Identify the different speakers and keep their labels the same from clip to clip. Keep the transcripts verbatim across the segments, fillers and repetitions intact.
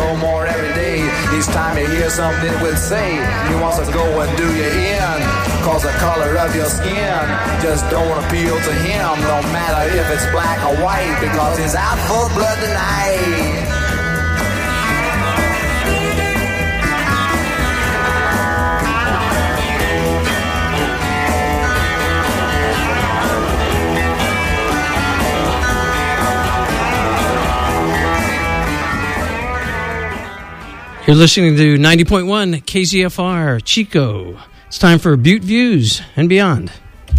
Speaker 1: no more every day. Each time he hears something we'll say, he wants to go and do you in. Cause the color of your skin just don't appeal to him, no matter if it's black or white, because he's out for blood tonight.
Speaker 2: You're listening to ninety point one K Z F R Chico. It's time for Butte Views and Beyond.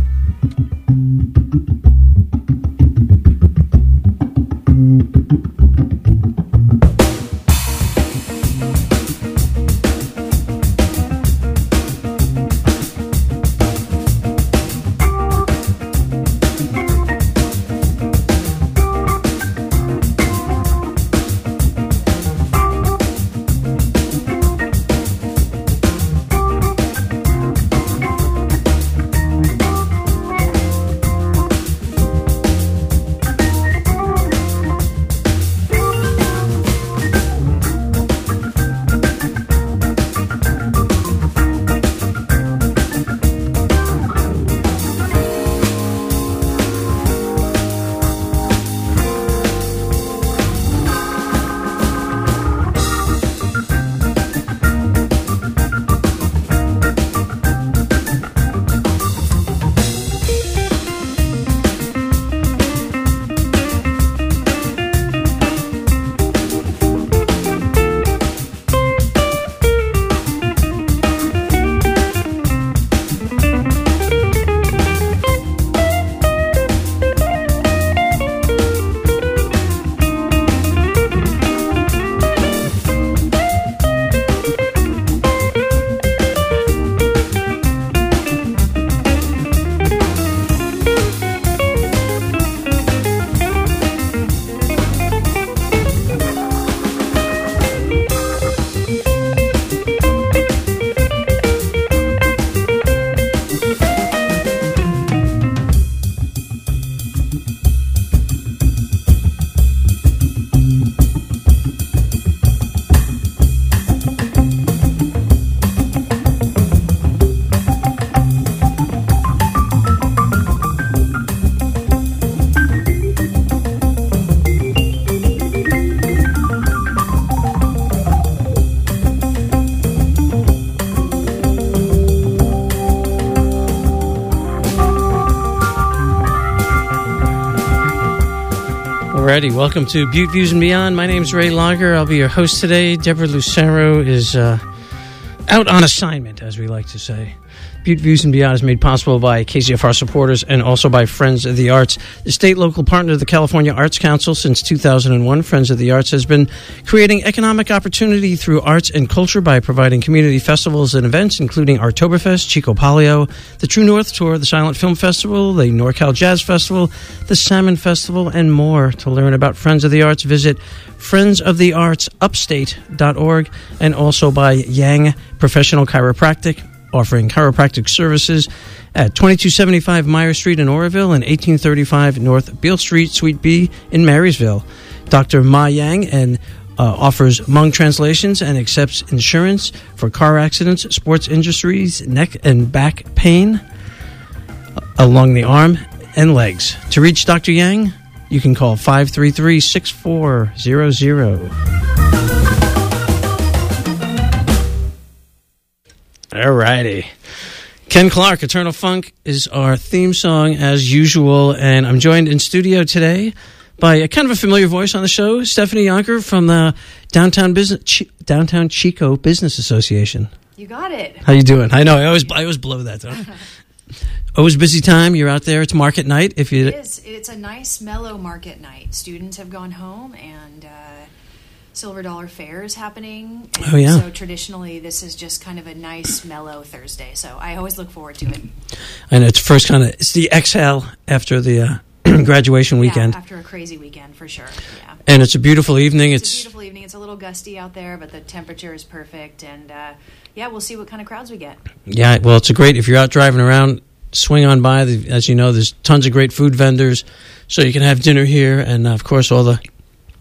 Speaker 2: Alrighty, welcome to Butte Views and Beyond. My name's Ray Lager. I'll be your host today. Deborah Lucero is uh, out on assignment, as we like to say. Butte Views and Beyond is made possible by K Z F R supporters and also by Friends of the Arts, the state local partner of the California Arts Council. Since two thousand one, Friends of the Arts has been creating economic opportunity through arts and culture by providing community festivals and events, including Artoberfest, Chico Palio, the True North Tour, the Silent Film Festival, the NorCal Jazz Festival, the Salmon Festival, and more. To learn about Friends of the Arts, visit friends of the arts upstate dot org, and also by Yang Professional Chiropractic, offering chiropractic services at twenty-two seventy-five Meyer Street in Oroville and eighteen thirty-five North Beale Street, Suite B in Marysville. Doctor Ma Yang and uh, offers Hmong translations and accepts insurance for car accidents, sports injuries, neck and back pain along the arm and legs. To reach Doctor Yang, you can call five three three, six four zero zero. All righty. Ken Clark, Eternal Funk, is our theme song as usual, and I'm joined in studio today by a kind of a familiar voice on the show, Stephanie Yonker from the Downtown Business Ch- Downtown Chico Business Association.
Speaker 3: You got it.
Speaker 2: How you doing? I know I always I always blow that though. Always busy time. You're out there. It's market night. If you
Speaker 3: it is. It's a nice, mellow market night. Students have gone home, and uh, Silver Dollar Fair is happening. And
Speaker 2: oh, yeah.
Speaker 3: So traditionally, this is just kind of a nice, mellow Thursday. So I always look forward to it.
Speaker 2: And it's first kind of, it's the exhale after the uh, graduation weekend.
Speaker 3: Yeah, after a crazy weekend, for sure. Yeah.
Speaker 2: And it's a beautiful evening.
Speaker 3: It's,
Speaker 2: it's
Speaker 3: a beautiful evening. It's a little gusty out there, but the temperature is perfect. And, uh, yeah, we'll see what kind of crowds we get.
Speaker 2: Yeah, well, it's a great, if you're out driving around, swing on by. As you know, there's tons of great food vendors, so you can have dinner here. And, uh, of course, all the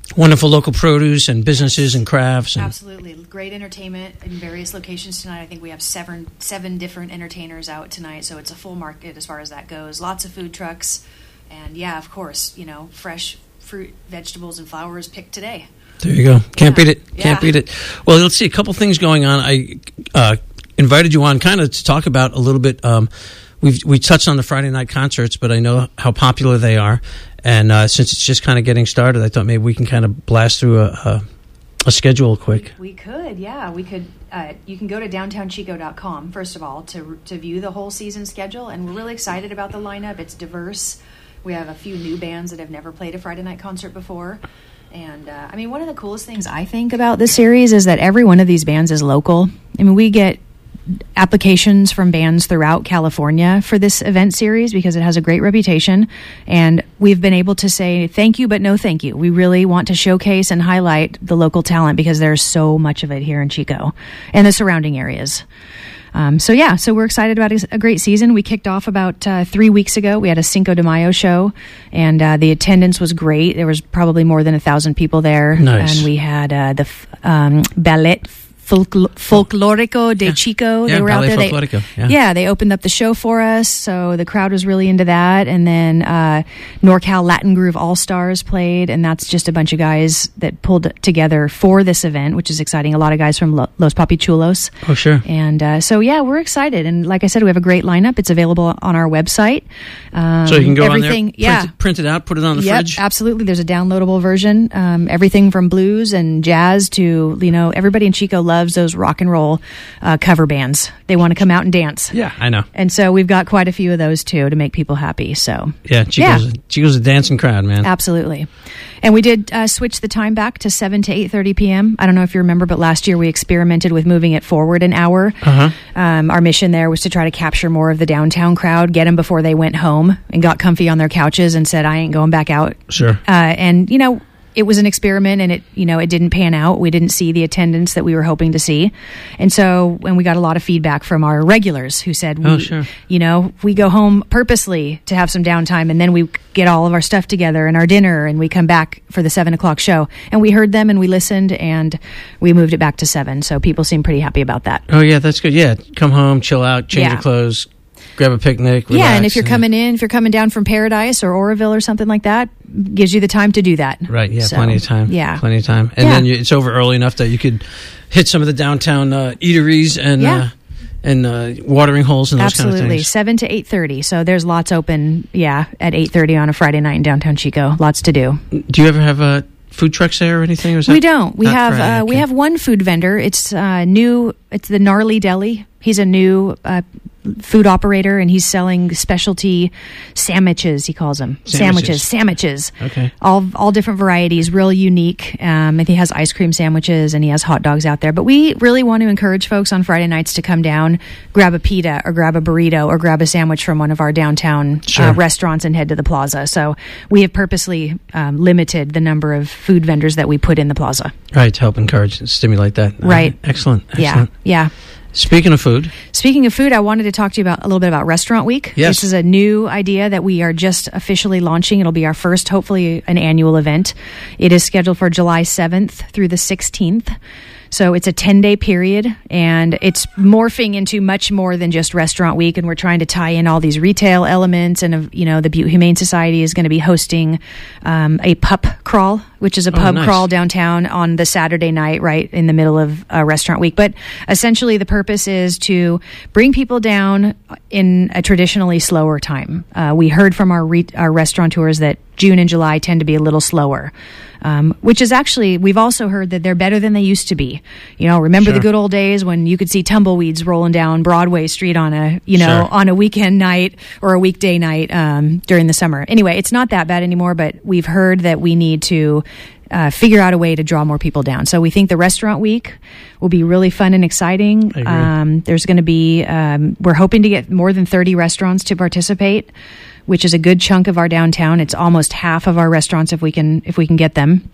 Speaker 2: Wonderful local produce and businesses and crafts. And
Speaker 3: absolutely. Great entertainment in various locations tonight. I think we have seven seven different entertainers out tonight, so it's a full market as far as that goes. Lots of food trucks. And, yeah, of course, you know, fresh fruit, vegetables, and flowers picked today.
Speaker 2: There you go. Can't
Speaker 3: yeah.
Speaker 2: beat it. Can't
Speaker 3: yeah.
Speaker 2: beat it. Well, let's see. A couple things going on. I uh, invited you on kind of to talk about a little bit. Um, we've we touched on the Friday night concerts, but I know how popular they are. And uh, since it's just kind of getting started, I thought maybe we can kind of blast through a, a, a schedule quick.
Speaker 3: We, we could, yeah. We could. Uh, you can go to downtown chico dot com, first of all, to to view the whole season schedule. And we're really excited about the lineup. It's diverse. We have a few new bands that have never played a Friday night concert before. And, uh, I mean, one of the coolest things I think about this series is that every one of these bands is local. I mean, we get applications from bands throughout California for this event series because it has a great reputation, and we've been able to say thank you but no thank you. We really want to showcase and highlight the local talent because there's so much of it here in Chico and the surrounding areas. Um, so yeah, so we're excited about a great season. We kicked off about uh, three weeks ago. We had a Cinco de Mayo show, and uh, the attendance was great. There was probably more than a thousand people there.
Speaker 2: Nice.
Speaker 3: And we had uh, the um, ballet Folcl- Folclorico de
Speaker 2: yeah.
Speaker 3: Chico.
Speaker 2: Yeah,
Speaker 3: they were out there. They,
Speaker 2: yeah.
Speaker 3: yeah, they opened up the show for us, so the crowd was really into that. And then uh, NorCal Latin Groove All Stars played, and that's just a bunch of guys that pulled together for this event, which is exciting. A lot of guys from Lo- Los Papichulos.
Speaker 2: Oh, sure.
Speaker 3: And uh, so, yeah, we're excited. And like I said, we have a great lineup. It's available on our website. Um,
Speaker 2: so you can go
Speaker 3: everything,
Speaker 2: on there,
Speaker 3: yeah.
Speaker 2: print, it, print it out, put it on the
Speaker 3: yep,
Speaker 2: fridge?
Speaker 3: Absolutely. There's a downloadable version. Um, everything from blues and jazz to, you know, everybody in Chico loves those rock and roll uh, cover bands. They want to come out and dance.
Speaker 2: Yeah, I know.
Speaker 3: And so we've got quite a few of those, too, to make people happy. So
Speaker 2: Yeah, Chico's,
Speaker 3: yeah.
Speaker 2: A, Chico's a dancing crowd, man.
Speaker 3: Absolutely. And we did uh, switch the time back to seven to eight thirty p.m. I don't know if you remember, but last year we experimented with moving it forward an hour.
Speaker 2: Uh-huh.
Speaker 3: Um, our mission there was to try to capture more of the downtown crowd, get them before they went home and got comfy on their couches and said, I ain't going back out.
Speaker 2: Sure.
Speaker 3: Uh, and, you know, it was an experiment, and it, you know, it didn't pan out. We didn't see the attendance that we were hoping to see. And so, and we got a lot of feedback from our regulars who said, we,
Speaker 2: oh, sure.
Speaker 3: you know, we go home purposely to have some downtime, and then we get all of our stuff together and our dinner, and we come back for the seven o'clock show. And we heard them, and we listened, and we moved it back to seven. So people seem pretty happy about that.
Speaker 2: Oh, yeah, that's good. Yeah, come home, chill out, change
Speaker 3: Yeah.
Speaker 2: your clothes, grab a picnic, relax.
Speaker 3: Yeah, and if you're coming in, if you're coming down from Paradise or Oroville or something like that, gives you the time to do that.
Speaker 2: Right, yeah,
Speaker 3: So,
Speaker 2: plenty of time.
Speaker 3: Yeah.
Speaker 2: Plenty of time. And
Speaker 3: Yeah.
Speaker 2: then you, it's over early enough that you could hit some of the downtown uh, eateries and
Speaker 3: Yeah.
Speaker 2: uh, and uh, watering holes and those
Speaker 3: Absolutely.
Speaker 2: kind of things.
Speaker 3: seven to eight thirty. So there's lots open, yeah, at eight thirty on a Friday night in downtown Chico. Lots to do.
Speaker 2: Do you ever have uh, food trucks there or anything? Or is that
Speaker 3: We don't. We
Speaker 2: not
Speaker 3: have
Speaker 2: Friday?
Speaker 3: uh, we
Speaker 2: Okay.
Speaker 3: have one food vendor. It's uh, new. It's the Gnarly Deli. He's a new uh, food operator, and he's selling specialty sandwiches. He calls them
Speaker 2: Sandwiches.
Speaker 3: sandwiches. Sandwiches.
Speaker 2: Okay.
Speaker 3: All all different varieties, real unique. Um, and he has ice cream sandwiches, and he has hot dogs out there. But we really want to encourage folks on Friday nights to come down, grab a pita, or grab a burrito, or grab a sandwich from one of our downtown
Speaker 2: Sure.
Speaker 3: uh, restaurants and head to the plaza. So we have purposely um, limited the number of food vendors that we put in the plaza.
Speaker 2: Right, to help encourage and stimulate that.
Speaker 3: Right.
Speaker 2: Uh, excellent.
Speaker 3: Yeah,
Speaker 2: Excellent.
Speaker 3: yeah.
Speaker 2: Speaking of food,
Speaker 3: Speaking of food, I wanted to talk to you about a little bit about Restaurant Week.
Speaker 2: Yes.
Speaker 3: This is a new idea that we are just officially launching. It'll be our first, hopefully, an annual event. It is scheduled for July seventh through the sixteenth. So it's a ten-day period, and it's morphing into much more than just Restaurant Week, and we're trying to tie in all these retail elements, and, uh, you know, the Butte Humane Society is going to be hosting um, a pup crawl, which is a
Speaker 2: Oh,
Speaker 3: pub
Speaker 2: nice.
Speaker 3: crawl downtown on the Saturday night, right in the middle of uh, Restaurant Week. But essentially the purpose is to bring people down in a traditionally slower time. Uh, we heard from our, re- our restaurateurs that June and July tend to be a little slower. Um, which is actually, we've also heard that they're better than they used to be. You know, remember
Speaker 2: Sure.
Speaker 3: the good old days when you could see tumbleweeds rolling down Broadway Street on a, you know,
Speaker 2: Sure.
Speaker 3: on a weekend night or a weekday night um, during the summer. Anyway, it's not that bad anymore, but we've heard that we need to uh, figure out a way to draw more people down. So we think the Restaurant Week will be really fun and exciting.
Speaker 2: I agree.
Speaker 3: Um, there's going to be, um, we're hoping to get more than thirty restaurants to participate, which is a good chunk of our downtown. It's almost half of our restaurants if we can if we can get them.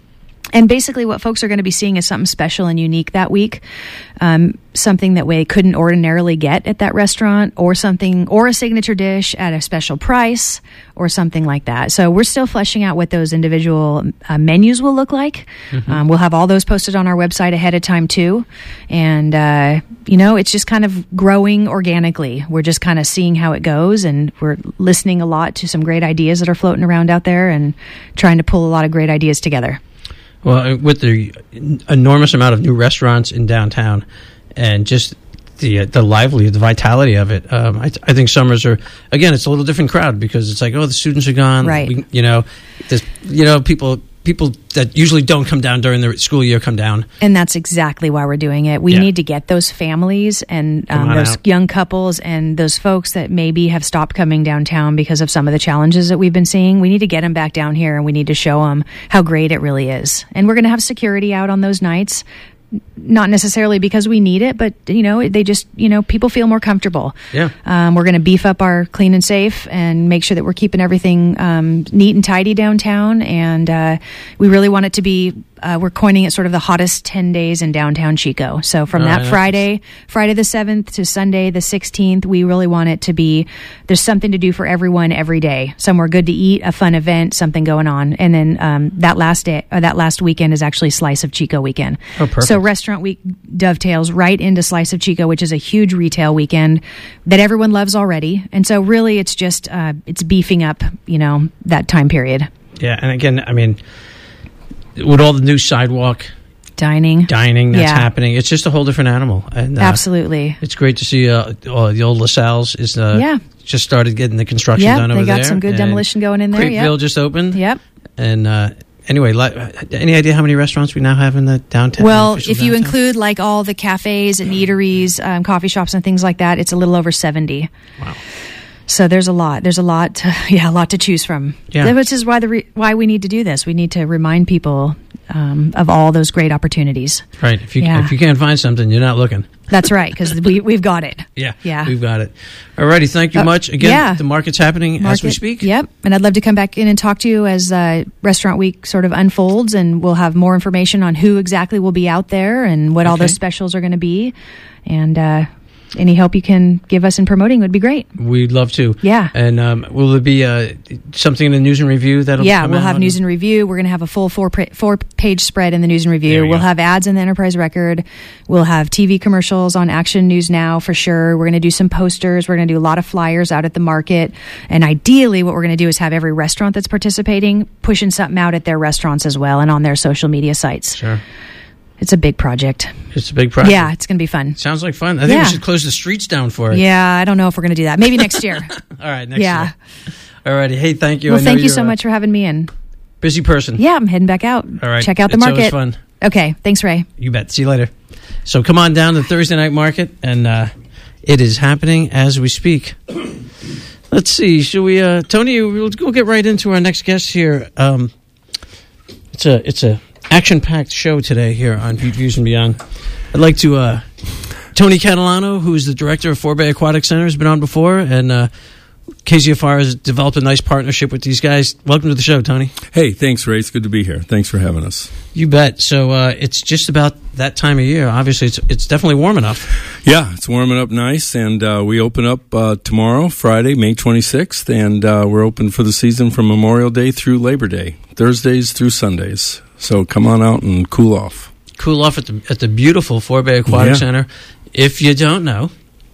Speaker 3: And basically what folks are going to be seeing is something special and unique that week, um, something that they couldn't ordinarily get at that restaurant, or something, or a signature dish at a special price, or something like that. So we're still fleshing out what those individual uh, menus will look like. Mm-hmm. Um, we'll have all those posted on our website ahead of time too. And, uh, you know, it's just kind of growing organically. We're just kind of seeing how it goes, and we're listening a lot to some great ideas that are floating around out there and trying to pull a lot of great ideas together.
Speaker 2: Well, with the enormous amount of new restaurants in downtown, and just the uh, the lively, the vitality of it, um, I, I think summers are, again, it's a little different crowd, because it's like, oh, the students are gone,
Speaker 3: right?
Speaker 2: We, you know, this, you know, people people that usually don't come down during the school year come down,
Speaker 3: and that's exactly why we're doing it. We yeah. need to get those families and um, those out. young couples and those folks that maybe have stopped coming downtown because of some of the challenges that we've been seeing. We need to get them back down here, and we need to show them how great it really is. And we're going to have security out on those nights. Not necessarily because we need it, but, you know, they just, you know, people feel more comfortable.
Speaker 2: Yeah.
Speaker 3: Um, we're going to beef up our clean and safe and make sure that we're keeping everything um, neat and tidy downtown. And uh, we really want it to be, uh, we're coining it sort of the hottest ten days in downtown Chico. So from
Speaker 2: oh,
Speaker 3: that
Speaker 2: nice.
Speaker 3: Friday, Friday the seventh to Sunday the sixteenth, we really want it to be, there's something to do for everyone every day. Somewhere good to eat, a fun event, something going on. And then um, that last day, or that last weekend is actually Slice of Chico weekend.
Speaker 2: Oh, perfect.
Speaker 3: So Restaurant Week dovetails right into Slice of Chico, which is a huge retail weekend that everyone loves already. And so really it's just, uh, it's beefing up, you know, that time period.
Speaker 2: Yeah, and again, I mean, with all the new sidewalk
Speaker 3: dining,
Speaker 2: dining that's
Speaker 3: yeah.
Speaker 2: happening, it's just a whole different animal. And, uh,
Speaker 3: absolutely.
Speaker 2: It's great to see uh, uh, the old LaSalle's is uh,
Speaker 3: yeah.
Speaker 2: just started getting the construction
Speaker 3: yep,
Speaker 2: done over there.
Speaker 3: They got some good demolition going in there.
Speaker 2: Creekville
Speaker 3: yep.
Speaker 2: just opened.
Speaker 3: Yep.
Speaker 2: And uh, anyway, any idea how many restaurants we now have in the downtown?
Speaker 3: Well, if you
Speaker 2: downtown?
Speaker 3: include like all the cafes and eateries, um, coffee shops and things like that, it's a little over seventy.
Speaker 2: Wow.
Speaker 3: So there's a lot. There's a lot. To, yeah, a lot to choose from.
Speaker 2: Yeah.
Speaker 3: Which is why the re- why we need to do this. We need to remind people um, of all those great opportunities.
Speaker 2: Right. If you
Speaker 3: yeah.
Speaker 2: if you can't find something, you're not looking.
Speaker 3: That's right, because we we've got it.
Speaker 2: Yeah.
Speaker 3: Yeah.
Speaker 2: We've got it. All righty. Thank you
Speaker 3: uh,
Speaker 2: much again.
Speaker 3: Yeah.
Speaker 2: The market's happening
Speaker 3: Market,
Speaker 2: as we speak.
Speaker 3: Yep. And I'd love to come back in and talk to you as uh, Restaurant Week sort of unfolds, and we'll have more information on who exactly will be out there and what okay. all those specials are going to be, and. Uh, Any help you can give us in promoting would be great.
Speaker 2: We'd love to.
Speaker 3: Yeah.
Speaker 2: And um, will there be uh, something in the news and review that'll
Speaker 3: yeah,
Speaker 2: come
Speaker 3: we'll
Speaker 2: out?
Speaker 3: have news and review. We're going to have a full four pra- four page spread in the news and review. We we'll go. have ads in the Enterprise Record. We'll have T V commercials on Action News Now for sure. We're going to do some posters. We're going to do a lot of flyers out at the market. And ideally, what we're going to do is have every restaurant that's participating pushing something out at their restaurants as well and on their social media sites.
Speaker 2: Sure.
Speaker 3: It's a big project.
Speaker 2: It's a big project.
Speaker 3: Yeah, it's going to be fun.
Speaker 2: Sounds like fun. I think
Speaker 3: yeah.
Speaker 2: we should close the streets down for it.
Speaker 3: Yeah, I don't know if we're going to do that. Maybe next year.
Speaker 2: All right, next
Speaker 3: yeah.
Speaker 2: year. All righty. Hey, thank you.
Speaker 3: Well,
Speaker 2: I know
Speaker 3: thank you so
Speaker 2: a
Speaker 3: much for having me in.
Speaker 2: Busy person.
Speaker 3: Yeah, I'm heading back out.
Speaker 2: All right.
Speaker 3: Check out the
Speaker 2: it's
Speaker 3: market.
Speaker 2: It's always fun.
Speaker 3: Okay, thanks, Ray.
Speaker 2: You bet. See you later. So come on down to the Thursday night market, and uh, it is happening as we speak. Let's see. Should we, uh, Tony? We'll, we'll get right into our next guest here. Um, it's a it's a action-packed show today here on Butte Views and Beyond. I'd like to uh, Tony Catalano, who is the director of Forbay Aquatic Center, has been on before, and uh, K Z F R has developed a nice partnership with these guys. Welcome to the show, Tony.
Speaker 4: Hey, thanks, Ray. It's good to be here. Thanks for having us.
Speaker 2: You bet. So uh, it's just about that time of year. Obviously, it's it's definitely warm enough.
Speaker 4: Yeah, it's warming up nice, and uh, we open up uh, tomorrow, Friday, May twenty-sixth, and uh, we're open for the season from Memorial Day through Labor Day, Thursdays through Sundays. So come on out and cool off.
Speaker 2: Cool off at the at the beautiful Forbay Aquatic
Speaker 4: yeah.
Speaker 2: Center. If you don't know,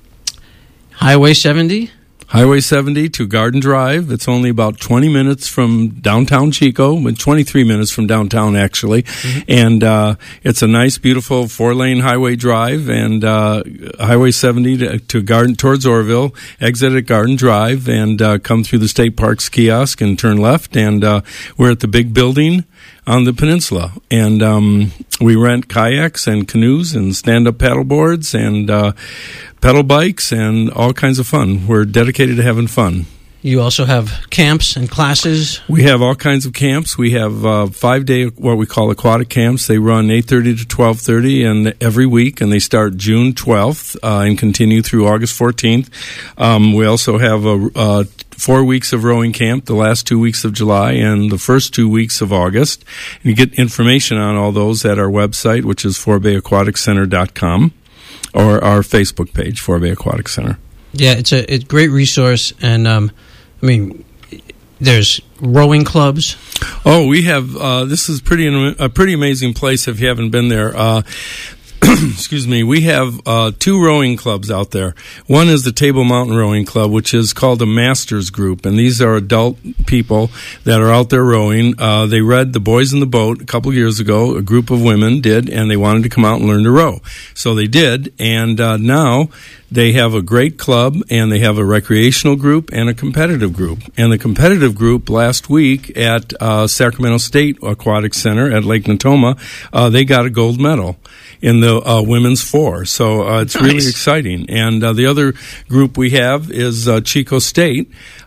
Speaker 2: Highway seventy.
Speaker 4: Highway seventy to Garden Drive. It's only about twenty minutes from downtown Chico, but twenty-three minutes from downtown, actually. Mm-hmm. And uh, it's a nice, beautiful four-lane highway drive. And uh, Highway seventy to, to Garden towards Orville, exit at Garden Drive, and uh, come through the State Parks kiosk and turn left. And uh, we're at the big building on the peninsula, and um, we rent kayaks and canoes and stand-up paddle boards and uh, pedal bikes and all kinds of fun. We're dedicated to having fun.
Speaker 2: You also have camps and classes.
Speaker 4: We have all kinds of camps. We have uh, five-day, what we call aquatic camps. They run eight thirty to twelve thirty and every week, and they start June twelfth uh, and continue through August fourteenth. Um, we also have a, uh, four weeks of rowing camp, the last two weeks of July and the first two weeks of August. And you get information on all those at our website, which is four bay aquatic center dot com, or our Facebook page, Four Bay Aquatic Center.
Speaker 2: Yeah, it's a, it's a great resource, and um, I mean, there's rowing clubs.
Speaker 4: Oh, we have, uh, this is pretty a pretty amazing place if you haven't been there. Uh, excuse me, we have uh, two rowing clubs out there. One is the Table Mountain Rowing Club, which is called a Masters Group, and these are adult people that are out there rowing. Uh, they read The Boys in the Boat a couple years ago. A group of women did, and they wanted to come out and learn to row. So they did, and uh, now they have a great club, and they have a recreational group and a competitive group. And the competitive group last week at uh, Sacramento State Aquatic Center at Lake Natoma, uh, they got a gold medal in the uh, women's four. So uh, it's nice. Really exciting. And uh, the other group we have is uh, Chico State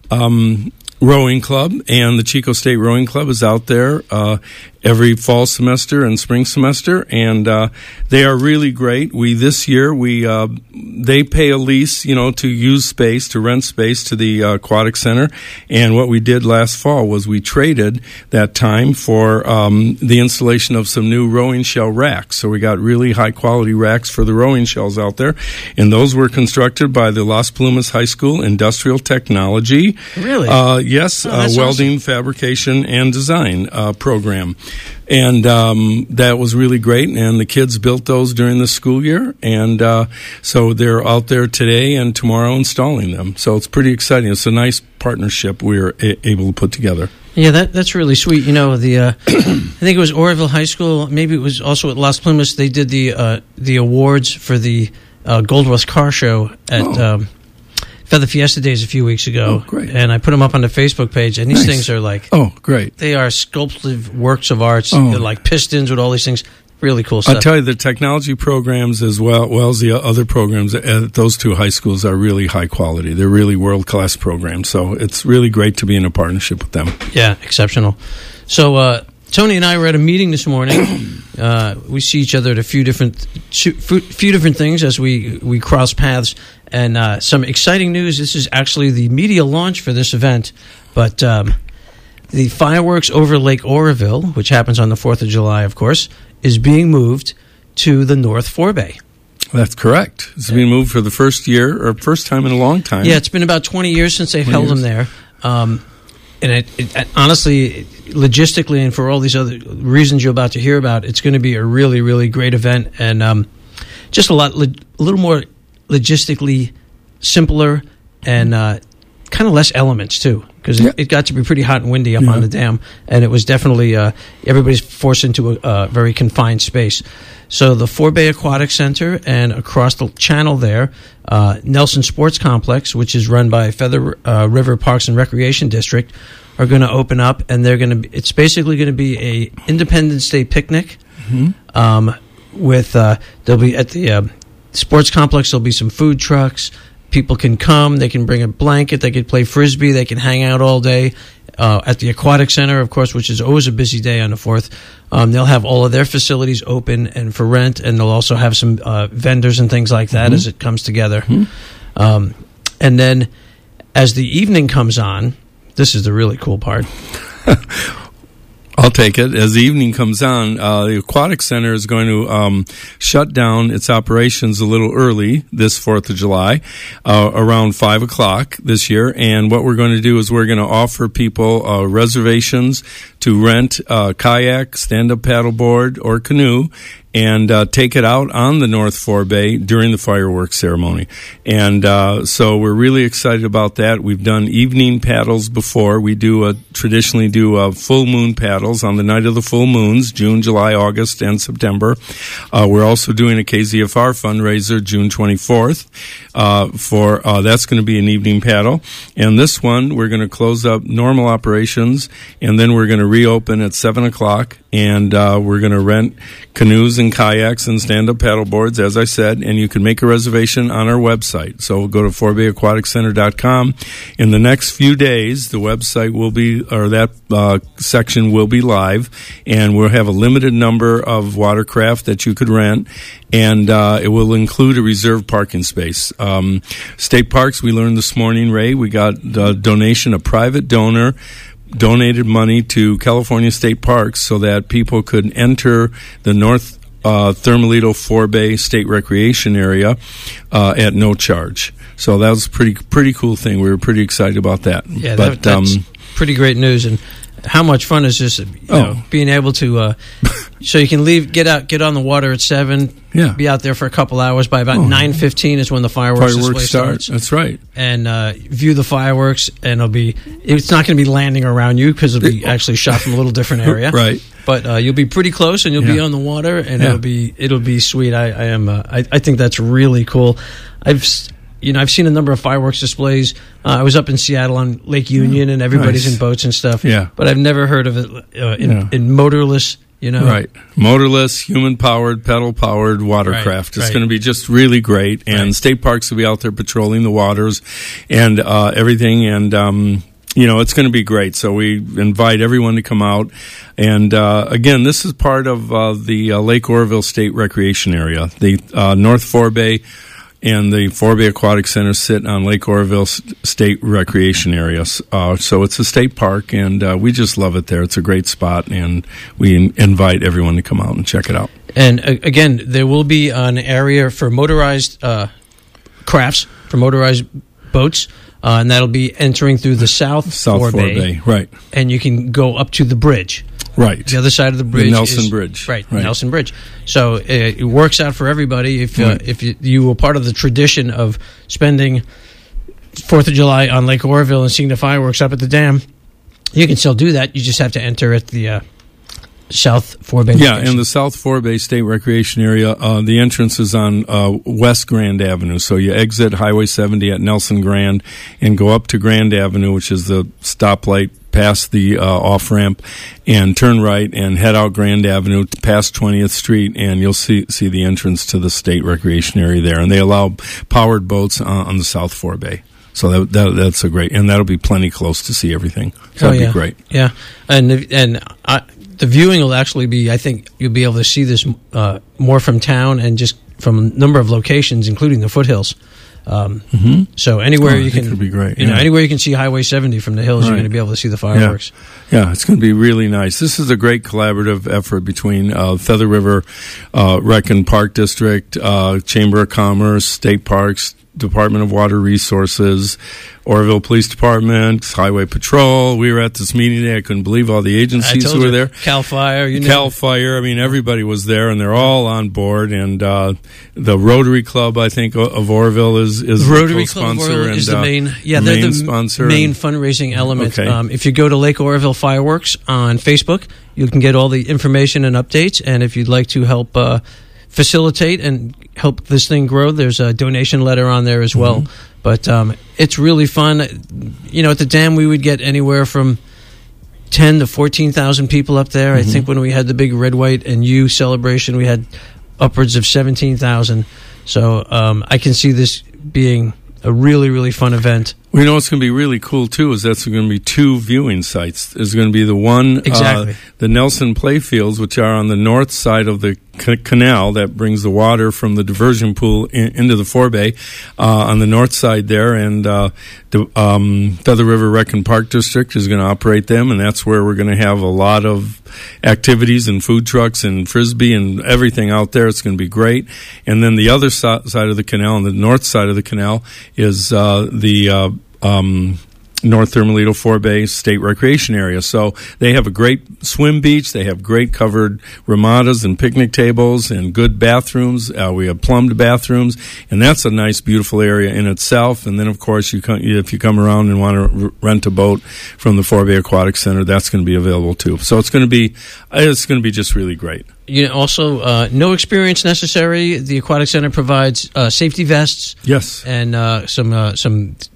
Speaker 4: um, Rowing Club, and the Chico State Rowing Club is out there uh, every fall semester and spring semester, and uh, they are really great. We this year we uh, they pay a lease, you know, to use space, to rent space to the uh, aquatic center. And what we did last fall was we traded that time for um, the installation of some new rowing shell racks. So we got really high quality racks for the rowing shells out there, and those were constructed by the Las Plumas High School Industrial Technology.
Speaker 2: Really?
Speaker 4: Uh, yes,
Speaker 2: oh,
Speaker 4: uh, welding,
Speaker 2: awesome.
Speaker 4: fabrication, and design uh, program. And um, that was really great, and the kids built those during the school year, and uh, so they're out there today and tomorrow installing them. So it's pretty exciting. It's a nice partnership we were a- able to put together.
Speaker 2: Yeah, that that's really sweet. You know, the uh, I think it was Oroville High School, maybe it was also at Las Plumas, they did the uh, the awards for the uh, Gold Rush Car Show at
Speaker 4: Oh.
Speaker 2: um, Feather Fiesta Days a few weeks ago.
Speaker 4: Oh, great.
Speaker 2: And I put them up on the Facebook page, and these
Speaker 4: Nice.
Speaker 2: things are like,
Speaker 4: Oh, great.
Speaker 2: they are sculptive works of art.
Speaker 4: Oh.
Speaker 2: They're like pistons with all these things. Really cool stuff.
Speaker 4: I'll tell you, the technology programs as well, well as the other programs at those two high schools are really high quality. They're really world-class programs, so it's really great to be in a partnership with them.
Speaker 2: Yeah, exceptional. So uh, Tony and I were at a meeting this morning. Uh, we see each other at a few different few different things as we, we cross paths. And uh, some exciting news. This is actually the media launch for this event, but um, the fireworks over Lake Oroville, which happens on the fourth of July, of course, is being moved to the North Forebay.
Speaker 4: That's correct. It's being moved for the first year, or first time in a long time.
Speaker 2: Yeah, it's been about twenty years since they've held
Speaker 4: years.
Speaker 2: them there. Um, and it, it, honestly, logistically, and for all these other reasons you're about to hear about, it's going to be a really, really great event, and um, just a lot, a little more logistically simpler, and uh, kind of less elements too, because
Speaker 4: Yeah.
Speaker 2: it, it got to be pretty hot and windy up
Speaker 4: Yeah.
Speaker 2: on the dam, and it was definitely uh, everybody's forced into a, a very confined space. So the Four Bay Aquatic Center, and across the channel there, uh, Nelson Sports Complex, which is run by Feather uh, River Parks and Recreation District, are going to open up, and they're going to. Be, it's basically going to be a Independence Day picnic.
Speaker 4: Mm-hmm.
Speaker 2: Um, with uh, there'll be at the uh, sports complex, there'll be some food trucks. People can come. They can bring a blanket. They can play frisbee. They can hang out all day. Uh, at the Aquatic Center, of course, which is always a busy day on the fourth, um, they'll have all of their facilities open and for rent, and they'll also have some uh, vendors and things like that mm-hmm. as it comes together. Mm-hmm. Um, and then as the evening comes on, this is the really cool part.
Speaker 4: I'll take it. As the evening comes on, uh, the Aquatic Center is going to um, shut down its operations a little early this fourth of July, uh, around five o'clock this year. And what we're going to do is we're going to offer people uh, reservations to rent a kayak, stand-up paddleboard, or canoe, and uh, take it out on the North Forebay during the fireworks ceremony. And uh, so we're really excited about that. We've done evening paddles before. We do a, traditionally do a full moon paddles on the night of the full moons, June, July, August, and September. Uh, we're also doing a K Z F R fundraiser June twenty-fourth. Uh, for uh, that's going to be an evening paddle. And this one, we're going to close up normal operations, and then we're going to reopen at seven o'clock, and uh, we're going to rent canoes and kayaks and stand-up paddleboards, as I said, and you can make a reservation on our website. So go to forbay aquatic center dot com. In the next few days, the website will be, or that uh, section will be live, and we'll have a limited number of watercraft that you could rent, and uh, it will include a reserved parking space. Um, state parks, we learned this morning, Ray, we got a donation, a private donor donated money to California State Parks so that people could enter the North uh, Thermalito Forebay State Recreation Area uh, at no charge. So that was a pretty, pretty cool thing. We were pretty excited about that.
Speaker 2: Yeah,
Speaker 4: but,
Speaker 2: that, that's
Speaker 4: um,
Speaker 2: pretty great news. And how much fun is this? You know,
Speaker 4: oh.
Speaker 2: being able to, uh, so you can leave, get out, get on the water at seven.
Speaker 4: Yeah.
Speaker 2: Be out there for a couple hours. By about
Speaker 4: oh.
Speaker 2: nine fifteen is when the fireworks,
Speaker 4: Fireworks
Speaker 2: display
Speaker 4: start.
Speaker 2: starts.
Speaker 4: That's right.
Speaker 2: And uh, view the fireworks, and it'll be. It's not going to be landing around you because it'll be actually shot from a little different area.
Speaker 4: Right.
Speaker 2: But uh, you'll be pretty close, and you'll
Speaker 4: yeah.
Speaker 2: be on the water, and
Speaker 4: yeah.
Speaker 2: it'll be it'll be sweet. I, I am. Uh, I, I think that's really cool. I've. You know, I've seen a number of fireworks displays. Uh, I was up in Seattle on Lake Union, and everybody's
Speaker 4: nice.
Speaker 2: in boats and stuff.
Speaker 4: Yeah.
Speaker 2: But I've never heard of it uh, in,
Speaker 4: yeah.
Speaker 2: in motorless, you know.
Speaker 4: Right. Motorless, human-powered, pedal-powered watercraft.
Speaker 2: Right,
Speaker 4: it's
Speaker 2: right.
Speaker 4: going to be just really great. And
Speaker 2: Right.
Speaker 4: state parks will be out there patrolling the waters and uh, everything. And, um, you know, it's going to be great. So we invite everyone to come out. And, uh, again, this is part of uh, the uh, Lake Oroville State Recreation Area. The uh, North Forebay and the Forebay Aquatic Center sit on Lake Oroville State Recreation Area. Uh, so it's a state park, and uh, we just love it there. It's a great spot, and we in- invite everyone to come out and check it out.
Speaker 2: And uh, again, there will be an area for motorized uh, crafts, for motorized boats, uh, and that'll be entering through the South,
Speaker 4: South
Speaker 2: Forebay.
Speaker 4: Forebay, right.
Speaker 2: And you can go up to the bridge.
Speaker 4: Right.
Speaker 2: The other side of the bridge,
Speaker 4: the Nelson
Speaker 2: is,
Speaker 4: Bridge,
Speaker 2: right?
Speaker 4: right.
Speaker 2: Nelson Bridge. So uh, it works out for everybody. If uh,
Speaker 4: right.
Speaker 2: if you, you were part of the tradition of spending Fourth of July on Lake Oroville and seeing the fireworks up at the dam, you can still do that. You just have to enter at the uh, South Forebay.
Speaker 4: Yeah,
Speaker 2: location.
Speaker 4: in the South Forebay State Recreation Area, uh, the entrance is on uh, West Grand Avenue. So you exit Highway seventy at Nelson Grand and go up to Grand Avenue, which is the stoplight past the uh, off-ramp, and turn right and head out Grand Avenue past twentieth Street, and you'll see see the entrance to the State Recreation Area there. And they allow powered boats uh, on the South Forebay. So that, that that's a great, and that'll be plenty close to see everything. So
Speaker 2: oh,
Speaker 4: that'll
Speaker 2: yeah.
Speaker 4: be great.
Speaker 2: Yeah, and if- and I, the viewing will actually be. I think you'll be able to see this uh, more from town and just from a number of locations, including the foothills. Um,
Speaker 4: mm-hmm.
Speaker 2: So anywhere
Speaker 4: oh,
Speaker 2: you
Speaker 4: I think
Speaker 2: can,
Speaker 4: it'd be great.
Speaker 2: You
Speaker 4: yeah.
Speaker 2: know, anywhere you can see Highway seventy from the hills,
Speaker 4: right.
Speaker 2: you're going to be able to see the fireworks.
Speaker 4: Yeah, yeah it's going to be really nice. This is a great collaborative effort between uh, Feather River uh, Rec and Park District, uh, Chamber of Commerce, State Parks, Department of Water Resources, Oroville Police Department, Highway Patrol. We were at this meeting today. I couldn't believe all the agencies who were
Speaker 2: you,
Speaker 4: there.
Speaker 2: Cal Fire, you know.
Speaker 4: Cal Fire. I mean, everybody was there, and they're all on board. And uh, the Rotary Club, I think, of Oroville is is
Speaker 2: Rotary
Speaker 4: the
Speaker 2: Club of
Speaker 4: sponsor
Speaker 2: Oroville
Speaker 4: and
Speaker 2: is the
Speaker 4: uh,
Speaker 2: main. Yeah,
Speaker 4: the
Speaker 2: they're
Speaker 4: main
Speaker 2: the
Speaker 4: sponsor
Speaker 2: main
Speaker 4: and,
Speaker 2: fundraising element.
Speaker 4: Okay.
Speaker 2: Um, if you go to Lake Oroville Fireworks on Facebook, you can get all the information and updates. And if you'd like to help uh, facilitate and help this thing grow, there's a donation letter on there as well. Mm-hmm. But um, it's really fun. You know, at the dam, we would get anywhere from ten to fourteen thousand people up there. Mm-hmm. I think when we had the big red, white, and U celebration, we had upwards of seventeen thousand. So um, I can see this being a really, really fun event.
Speaker 4: Well, you know what's going to be really cool, too, is that's going to be two viewing sites. There's going to be the one,
Speaker 2: exactly.
Speaker 4: uh, the Nelson Playfields, which are on the north side of the c- canal that brings the water from the diversion pool in, into the forebay, uh, on the north side there. And uh, the um, Feather River Rec and Park District is going to operate them, and that's where we're going to have a lot of activities and food trucks and Frisbee and everything out there. It's going to be great. And then the other so- side of the canal, on the north side of the canal, is uh, the uh, um, North Thermalito Forebay State Recreation Area. So they have a great swim beach. They have great covered ramadas and picnic tables and good bathrooms. Uh, we have plumbed bathrooms, and that's a nice, beautiful area in itself. And then, of course, you come, if you come around and want to r- rent a boat from the Forebay Aquatic Center, that's going to be available too. So it's going to be it's going to be just really great.
Speaker 2: You know, also, uh, no experience necessary. The Aquatic Center provides uh, safety vests.
Speaker 4: Yes.
Speaker 2: And uh, some uh, some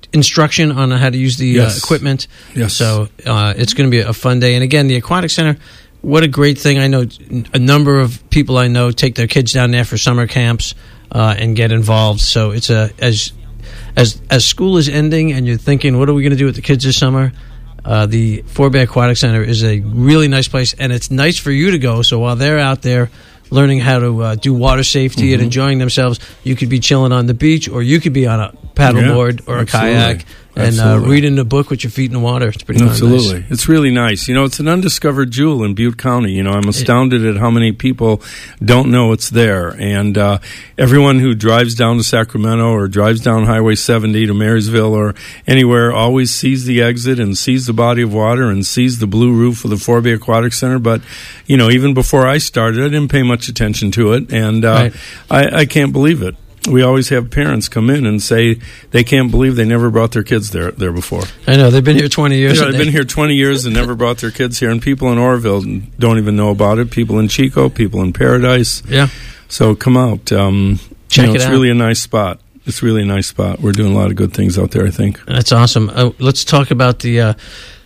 Speaker 2: instruction on how to use the
Speaker 4: Yes.
Speaker 2: uh, equipment.
Speaker 4: Yes.
Speaker 2: So uh, it's going to be a fun day. And again, the Aquatic Center, what a great thing. I know a number of people I know take their kids down there for summer camps uh, and get involved. So it's a as as as school is ending and you're thinking, what are we going to do with the kids this summer? Uh, the Fort Bay Aquatic Center is a really nice place, and it's nice for you to go. So while they're out there learning how to uh, do water safety mm-hmm. and enjoying themselves, you could be chilling on the beach, or you could be on a paddleboard yeah, or a absolutely. kayak and uh, reading a book with your feet in the water. It's pretty
Speaker 4: absolutely.
Speaker 2: nice.
Speaker 4: It's really nice. You know, it's an undiscovered jewel in Butte County. You know, I'm astounded it, at how many people don't know it's there. And uh, everyone who drives down to Sacramento or drives down Highway seventy to Marysville or anywhere always sees the exit and sees the body of water and sees the blue roof of the Fort Bay Aquatic Center. But, you know, even before I started, I didn't pay much attention to it. And uh, right. I, I can't believe it. We always have parents come in and say they can't believe they never brought their kids there there before.
Speaker 2: I know. They've been here twenty years.
Speaker 4: You know, they've been here twenty years and never brought their kids here. And people in Oroville don't even know about it. People in Chico, people in Paradise.
Speaker 2: Yeah.
Speaker 4: So come out. Um,
Speaker 2: Check
Speaker 4: you know,
Speaker 2: it
Speaker 4: it's
Speaker 2: out.
Speaker 4: It's really a nice spot. It's really a nice spot. We're doing a lot of good things out there, I think.
Speaker 2: That's awesome. Uh, let's talk about the uh,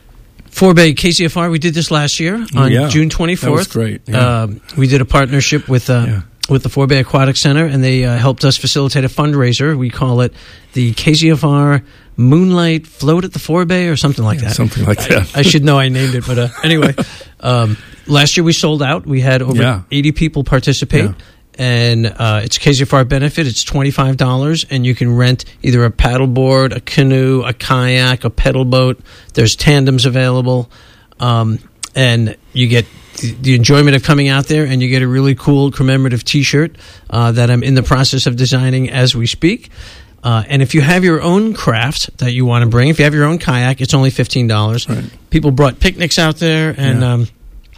Speaker 2: Fort Bay K C F R. We did this last year on
Speaker 4: yeah,
Speaker 2: June twenty-fourth.
Speaker 4: That was great. Yeah.
Speaker 2: Um, we did a partnership with... Uh, yeah. with the Fort Bay Aquatic Center, and they uh, helped us facilitate a fundraiser. We call it the K C F R Moonlight Float at the Fort Bay or something like
Speaker 4: yeah,
Speaker 2: that.
Speaker 4: Something like that.
Speaker 2: I, I should know I named it, but uh, anyway. Um, last year we sold out. We had over
Speaker 4: yeah.
Speaker 2: eighty people participate,
Speaker 4: yeah.
Speaker 2: and uh, it's a K C F R benefit. It's twenty-five dollars, and you can rent either a paddleboard, a canoe, a kayak, a pedal boat. There's tandems available, um, and you get the enjoyment of coming out there, and you get a really cool commemorative T-shirt uh, that I'm in the process of designing as we speak. Uh, and if you have your own craft that you want to bring, if you have your own kayak, it's only fifteen dollars.
Speaker 4: Right.
Speaker 2: People brought picnics out there, and
Speaker 4: yeah.
Speaker 2: um,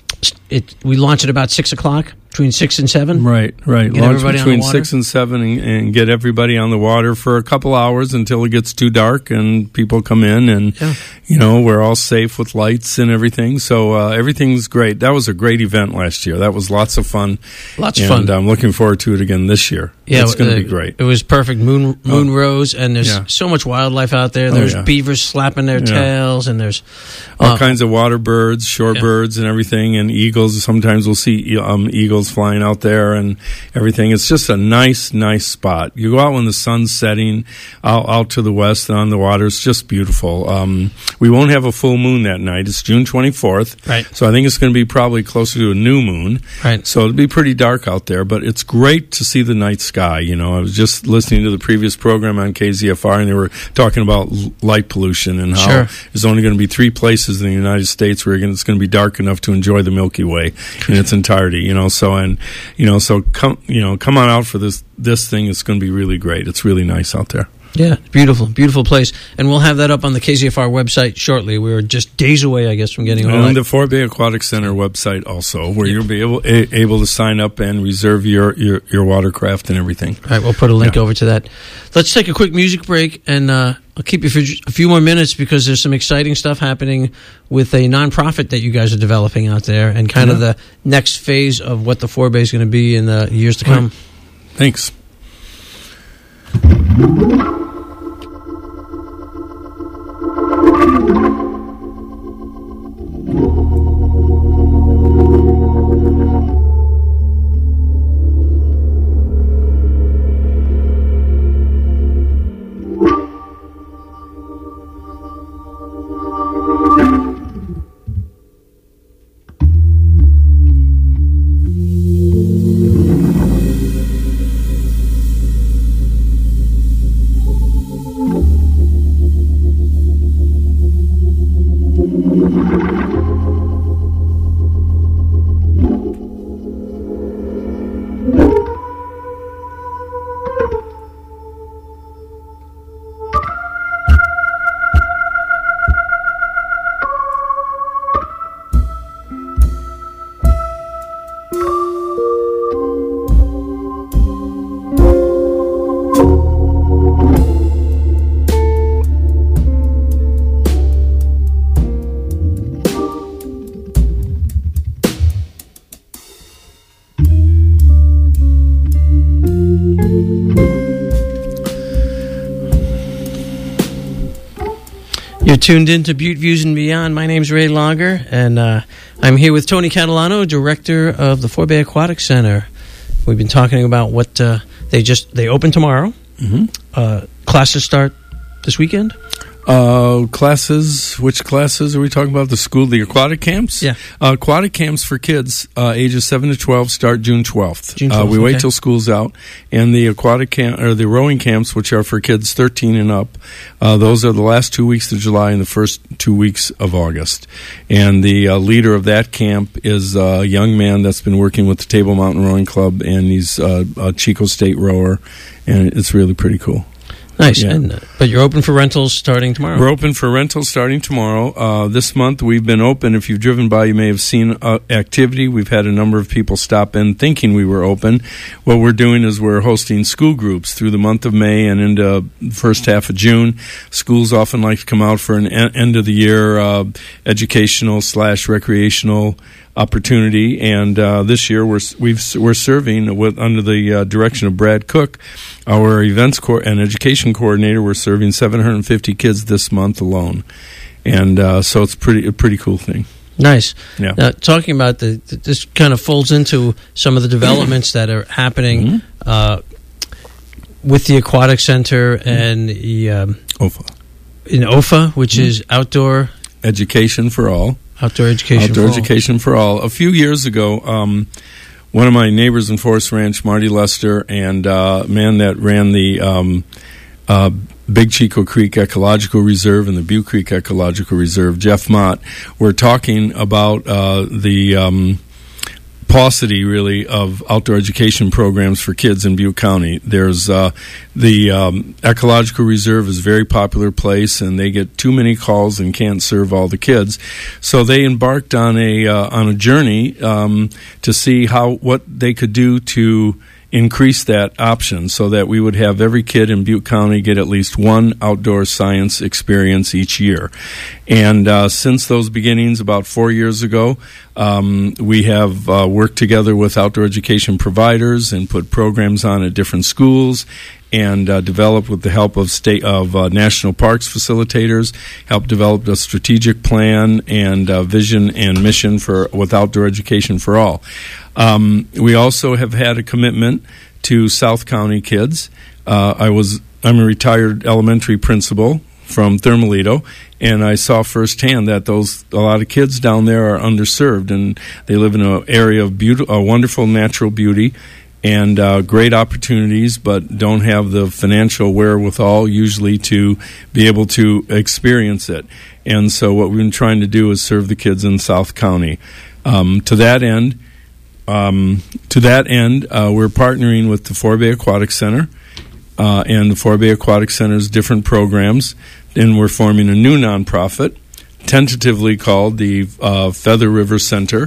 Speaker 2: it we launch at about six o'clock, between six and seven.
Speaker 4: Right, right.
Speaker 2: Get
Speaker 4: Launch
Speaker 2: everybody
Speaker 4: between
Speaker 2: on the water.
Speaker 4: six and seven, and, and get everybody on the water for a couple hours until it gets too dark, and people come in, and
Speaker 2: Yeah.
Speaker 4: you know, we're all safe with lights and everything. So uh, everything's great. That was a great event last year. That was lots of fun.
Speaker 2: Lots of
Speaker 4: and
Speaker 2: fun.
Speaker 4: I'm looking forward to it again this year.
Speaker 2: Yeah,
Speaker 4: it's going to
Speaker 2: uh,
Speaker 4: be great.
Speaker 2: It was perfect. Moon moon
Speaker 4: Oh.
Speaker 2: rose, and there's
Speaker 4: Yeah.
Speaker 2: so much wildlife out there. There's
Speaker 4: Oh, yeah.
Speaker 2: beavers slapping their
Speaker 4: Yeah.
Speaker 2: tails, and there's
Speaker 4: All
Speaker 2: uh,
Speaker 4: kinds of water birds, shore
Speaker 2: Yeah.
Speaker 4: birds, and everything, and eagles. Sometimes we'll see um, eagles flying out there and everything. It's just a nice, nice spot. You go out when the sun's setting, out, out to the west and on the water. It's just beautiful. Um, we won't have a full moon that night. It's June twenty-fourth.
Speaker 2: Right.
Speaker 4: So I think it's going to be probably closer to a new moon.
Speaker 2: Right.
Speaker 4: So it'll be pretty dark out there, but it's great to see the night sky. You know, I was just listening to the previous program on K Z F R, and they were talking about l- light pollution and how
Speaker 2: Sure.
Speaker 4: there's only going to be three places in the United States where it's going to be dark enough to enjoy the Milky Way in its entirety. You know, so and you know, so come, you know, come on out for this this thing. It's going to be really great. It's really nice out there.
Speaker 2: Yeah, beautiful, beautiful place. And we'll have that up on the K Z F R website shortly. We're just days away, I guess, from getting all
Speaker 4: And
Speaker 2: that.
Speaker 4: the Fort Bay Aquatic Center website also, where you'll be able a, able to sign up and reserve your, your, your watercraft and everything.
Speaker 2: All right, we'll put a link
Speaker 4: Yeah.
Speaker 2: over to that. Let's take a quick music break, and uh, I'll keep you for a few more minutes because there's some exciting stuff happening with a nonprofit that you guys are developing out there, and kind
Speaker 4: Yeah.
Speaker 2: of the next phase of what the Fort Bay is going to be in the years to come.
Speaker 4: Right. Thanks.
Speaker 2: tuned in to Butte Views and Beyond. My name's Ray Lager, and uh, I'm here with Tony Catalano, director of the Forbay Aquatic Center. We've been talking about what uh, they just they open tomorrow.
Speaker 4: Mm-hmm.
Speaker 2: Uh, classes start this weekend.
Speaker 4: Uh, classes, which classes are we talking about? The school, the aquatic camps?
Speaker 2: Yeah.
Speaker 4: Uh, aquatic camps for kids uh, ages seven to twelve start June twelfth.
Speaker 2: June twelfth
Speaker 4: uh, we wait
Speaker 2: okay.
Speaker 4: till school's out. And the aquatic camp, or the rowing camps, which are for kids thirteen and up, uh, those are the last two weeks of July and the first two weeks of August. And the uh, leader of that camp is a young man that's been working with the Table Mountain Rowing Club, and he's uh, a Chico State rower, and it's really pretty cool.
Speaker 2: Nice.
Speaker 4: Yeah.
Speaker 2: And, uh, but you're open for rentals starting tomorrow.
Speaker 4: We're open for rentals starting tomorrow. Uh, this month we've been open. If you've driven by, you may have seen uh, activity. We've had a number of people stop in thinking we were open. What we're doing is we're hosting school groups through the month of May and into the first half of June. Schools often like to come out for an en- end of the year uh, educational slash recreational opportunity, and uh, this year we're we've we're serving with under the uh, direction of Brad Cook, our events co- and education coordinator. We're serving seven hundred fifty kids this month alone, and uh, so it's pretty a pretty cool thing.
Speaker 2: Nice.
Speaker 4: Yeah.
Speaker 2: Now, talking about the, the this kind of folds into some of the developments that are happening
Speaker 4: Mm-hmm.
Speaker 2: uh, with the aquatic center and the um,
Speaker 4: O F A
Speaker 2: in O F A, which
Speaker 4: Mm-hmm.
Speaker 2: is outdoor
Speaker 4: education for all.
Speaker 2: outdoor education.
Speaker 4: Outdoor
Speaker 2: for all.
Speaker 4: education for all. A few years ago, um, one of my neighbors in Forest Ranch, Marty Lester, and uh, a man that ran the um, uh, Big Chico Creek Ecological Reserve and the Butte Creek Ecological Reserve, Jeff Mott, were talking about uh, the um, paucity, really, of outdoor education programs for kids in Butte County. There's uh, the um, Ecological Reserve is a very popular place, and they get too many calls and can't serve all the kids. So they embarked on a uh, on a journey um, to see how what they could do to increase that option so that we would have every kid in Butte County get at least one outdoor science experience each year. And uh, since those beginnings about four years ago, um, we have uh, worked together with outdoor education providers and put programs on at different schools, and uh, developed with the help of state of uh, national parks facilitators, helped develop a strategic plan and uh, vision and mission for with outdoor education for all. Um, we also have had a commitment to South County kids. Uh, I was I'm a retired elementary principal from Thermalito, and I saw firsthand that those a lot of kids down there are underserved, and they live in an area of beauty, a wonderful natural beauty, and uh, great opportunities, but don't have the financial wherewithal usually to be able to experience it. And so what we've been trying to do is serve the kids in South County. Um, to that end, um, to that end, uh, we're partnering with the Forbay Aquatic Center uh, and the Forbay Aquatic Center's different programs, and we're forming a new nonprofit, tentatively called the uh, Feather River Center.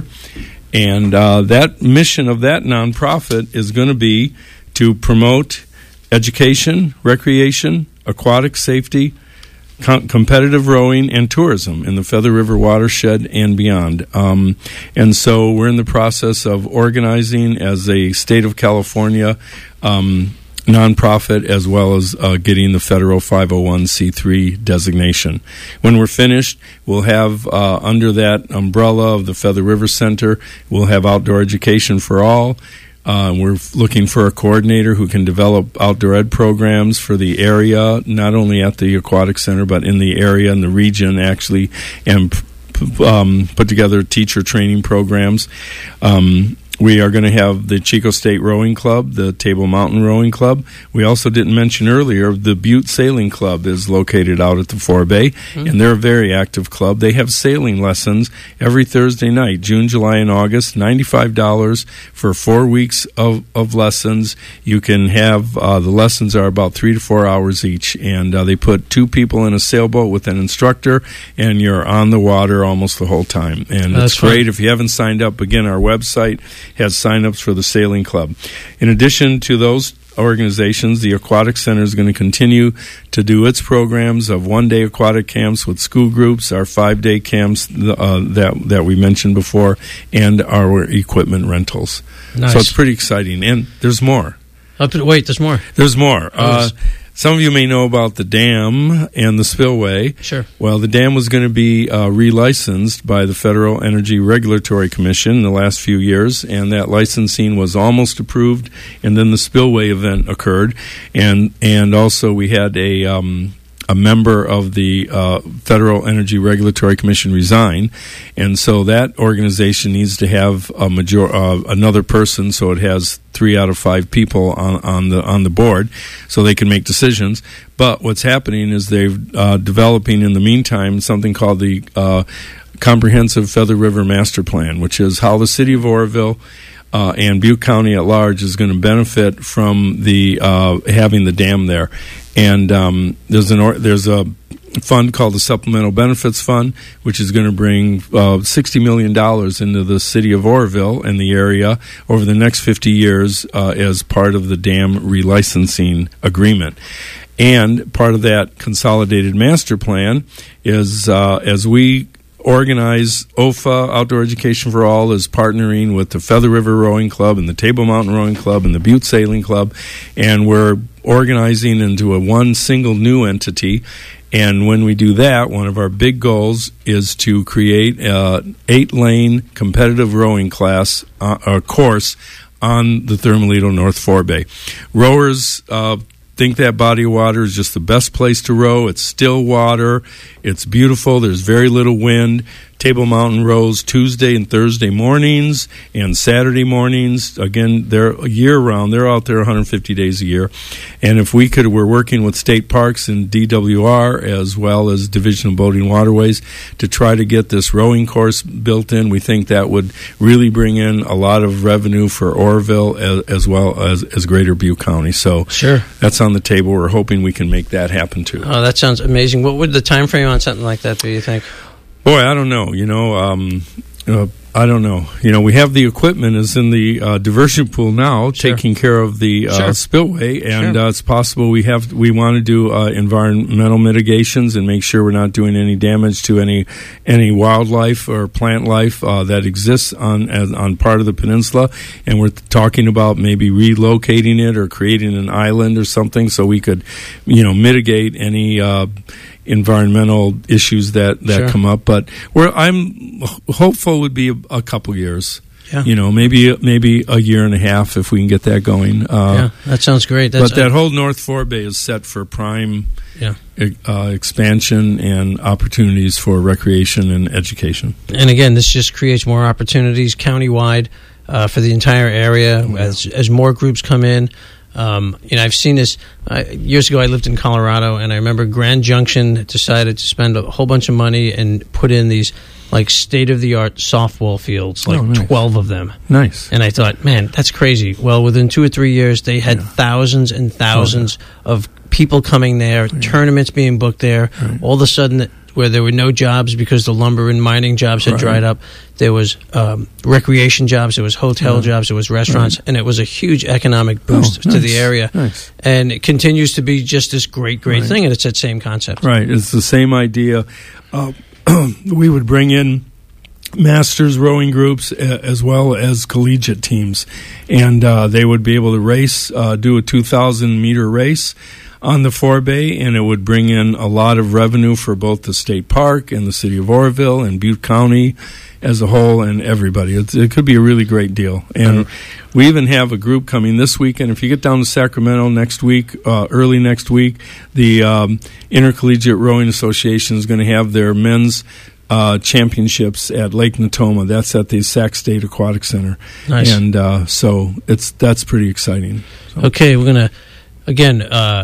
Speaker 4: And uh, that mission of that nonprofit is going to be to promote education, recreation, aquatic safety, com- competitive rowing, and tourism in the Feather River watershed and beyond. Um, and so we're in the process of organizing as a state of California um, nonprofit, as well as uh, getting the federal five oh one c three designation. When we're finished, we'll have uh, under that umbrella of the Feather River Center, we'll have outdoor education for all. Uh, we're looking for a coordinator who can develop outdoor ed programs for the area, not only at the Aquatic Center, but in the area and the region, actually, and um, put together teacher training programs. Um, We are going to have the Chico State Rowing Club, the Table Mountain Rowing Club. We also didn't mention earlier, the Butte Sailing Club is located out at the Forbay, mm-hmm. and they're a very active club. They have sailing lessons every Thursday night, June, July, and August, ninety-five dollars for four weeks of, of lessons. You can have, uh, the lessons are about three to four hours each, and uh, they put two people in a sailboat with an instructor, and you're on the water almost the whole time. And
Speaker 2: That's
Speaker 4: it's great.
Speaker 2: fun.
Speaker 4: If you haven't signed up, again, our website has sign-ups for the Sailing Club. In addition to those organizations, the Aquatic Center is going to continue to do its programs of one-day aquatic camps with school groups, our five-day camps uh, that that we mentioned before, and our equipment rentals.
Speaker 2: Nice.
Speaker 4: So it's pretty exciting. And there's more.
Speaker 2: Up to, wait, there's more.
Speaker 4: There's more. Uh, some of you may know about the dam and the spillway.
Speaker 2: Sure.
Speaker 4: Well, the dam was going to be uh, relicensed by the Federal Energy Regulatory Commission in the last few years, and that licensing was almost approved, and then the spillway event occurred, and and also we had a um, a member of the uh, Federal Energy Regulatory Commission resign, and so that organization needs to have a major uh, another person, so it has three out of five people on, on the on the board, so they can make decisions. But what's happening is they're uh, developing in the meantime something called the uh, Comprehensive Feather River Master Plan, which is how the city of Oroville Uh, and Butte County at large is going to benefit from the uh, having the dam there. And um, there's an or, there's a fund called the Supplemental Benefits Fund, which is going to bring uh, sixty million dollars into the city of Oroville and the area over the next fifty years uh, as part of the dam relicensing agreement. And part of that consolidated master plan is uh, as we organize O F A, Outdoor Education for All, is partnering with the Feather River Rowing Club and the Table Mountain Rowing Club and the Butte Sailing Club, and we're organizing into a one single new entity. And when we do that, one of our big goals is to create an eight-lane competitive rowing class uh, or course on the Thermalito North Forebay. Rowers uh, think that body of water is just the best place to row. It's still water. It's beautiful. There's very little wind. Table Mountain rows Tuesday and Thursday mornings and Saturday mornings. Again, they're year-round. They're out there one hundred fifty days a year. And if we could, we're working with state parks and D W R as well as Division of Boating Waterways to try to get this rowing course built in. We think that would really bring in a lot of revenue for Oroville as, as well as, as Greater Butte County. So
Speaker 2: sure,
Speaker 4: that's on the table. We're hoping we can make that happen too.
Speaker 2: Oh, that sounds amazing. What would the time frame on something like that be, you think?
Speaker 4: Boy, I don't know. You know, um, uh, I don't know. You know, we have the equipment is in the uh, diversion pool now,
Speaker 2: sure.
Speaker 4: taking care of the uh,
Speaker 2: sure.
Speaker 4: spillway, and
Speaker 2: sure.
Speaker 4: uh, it's possible we have we want to do uh, environmental mitigations and make sure we're not doing any damage to any any wildlife or plant life uh, that exists on as, on part of the peninsula. And we're talking about maybe relocating it or creating an island or something so we could, you know, mitigate any Uh, environmental issues that, that
Speaker 2: sure.
Speaker 4: come up, but where I'm hopeful would be a, a couple years.
Speaker 2: Yeah.
Speaker 4: You know, maybe maybe a year and a half if we can get that going. Uh,
Speaker 2: yeah, that sounds great. That's,
Speaker 4: but that whole North Forebay is set for prime
Speaker 2: yeah.
Speaker 4: uh, expansion and opportunities for recreation and education.
Speaker 2: And again, this just creates more opportunities countywide uh, for the entire area yeah. as as more groups come in. Um, you know, I've seen this uh, years ago. I lived in Colorado, and I remember Grand Junction decided to spend a whole bunch of money and put in these like state-of-the-art softball fields, like oh, nice. twelve of them.
Speaker 4: Nice.
Speaker 2: And I thought, man, that's crazy. Well, within two or three years, they had yeah. thousands and thousands oh, yeah. of people coming there, oh, yeah. tournaments being booked there. Right. All of a sudden, where there were no jobs because the lumber and mining jobs had right. dried up, there was um, recreation jobs, there was hotel yeah. jobs, there was restaurants, right. and it was a huge economic boost
Speaker 4: oh,
Speaker 2: to
Speaker 4: nice.
Speaker 2: the area.
Speaker 4: Nice.
Speaker 2: And it continues to be just this great, great
Speaker 4: right.
Speaker 2: thing, and it's that same concept.
Speaker 4: Right. It's the same idea. Uh, we would bring in masters rowing groups as well as collegiate teams, and uh, they would be able to race, uh, do a two thousand meter race on the Forebay, and it would bring in a lot of revenue for both the state park and the city of Oroville and Butte County as a whole and everybody. It's, it could be a really great deal. And mm-hmm. we even have a group coming this weekend. If you get down to Sacramento next week, uh, early next week, the um, Intercollegiate Rowing Association is going to have their men's Uh, championships at Lake Natoma. That's at the Sac State Aquatic Center.
Speaker 2: Nice.
Speaker 4: And uh, so it's that's pretty exciting. So.
Speaker 2: Okay, we're going to, again, uh,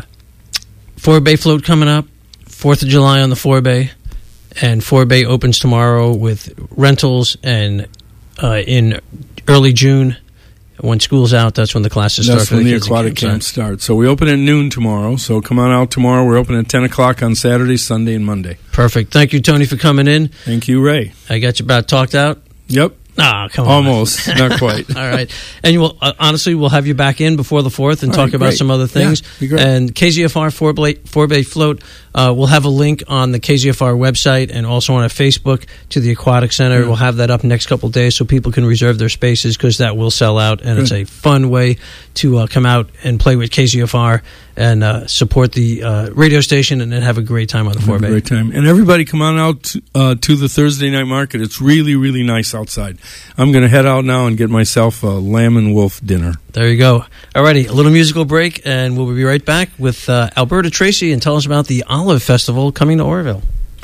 Speaker 2: Forebay float coming up, fourth of July on the Forebay, and Forebay opens tomorrow with rentals, and uh, in early June, when school's out, that's when the classes start.
Speaker 4: That's
Speaker 2: for
Speaker 4: when
Speaker 2: the,
Speaker 4: the
Speaker 2: kids
Speaker 4: aquatic
Speaker 2: camp
Speaker 4: camps start. So we open at noon tomorrow. So come on out tomorrow. We're open at ten o'clock on Saturday, Sunday, and Monday.
Speaker 2: Perfect. Thank you, Tony, for coming in.
Speaker 4: Thank you, Ray.
Speaker 2: I got you about talked out.
Speaker 4: Yep.
Speaker 2: Ah, come on.
Speaker 4: Almost. Not quite.
Speaker 2: All right. And you will, uh, honestly, we'll have you back in before the fourth and
Speaker 4: All
Speaker 2: talk
Speaker 4: right,
Speaker 2: about
Speaker 4: great.
Speaker 2: some other things.
Speaker 4: Yeah, be great.
Speaker 2: And K Z F R Forebay, Forebay Float, uh, we'll have a link on the K Z F R website and also on our Facebook to the Aquatic Center. Yeah. We'll have that up next couple of days so people can reserve their spaces because that will sell out. And Good. It's a fun way to uh, come out and play with K Z F R and uh, support the uh, radio station and then have a great time on the four bay.
Speaker 4: Great time. And everybody come on out to, uh, to the Thursday night market. It's really, really nice outside. I'm going to head out now and get myself a lamb and wolf dinner.
Speaker 2: There you go. Alrighty, a little musical break, and we'll be right back with uh, Alberta Tracy and tell us about the Olive Festival coming to Oroville.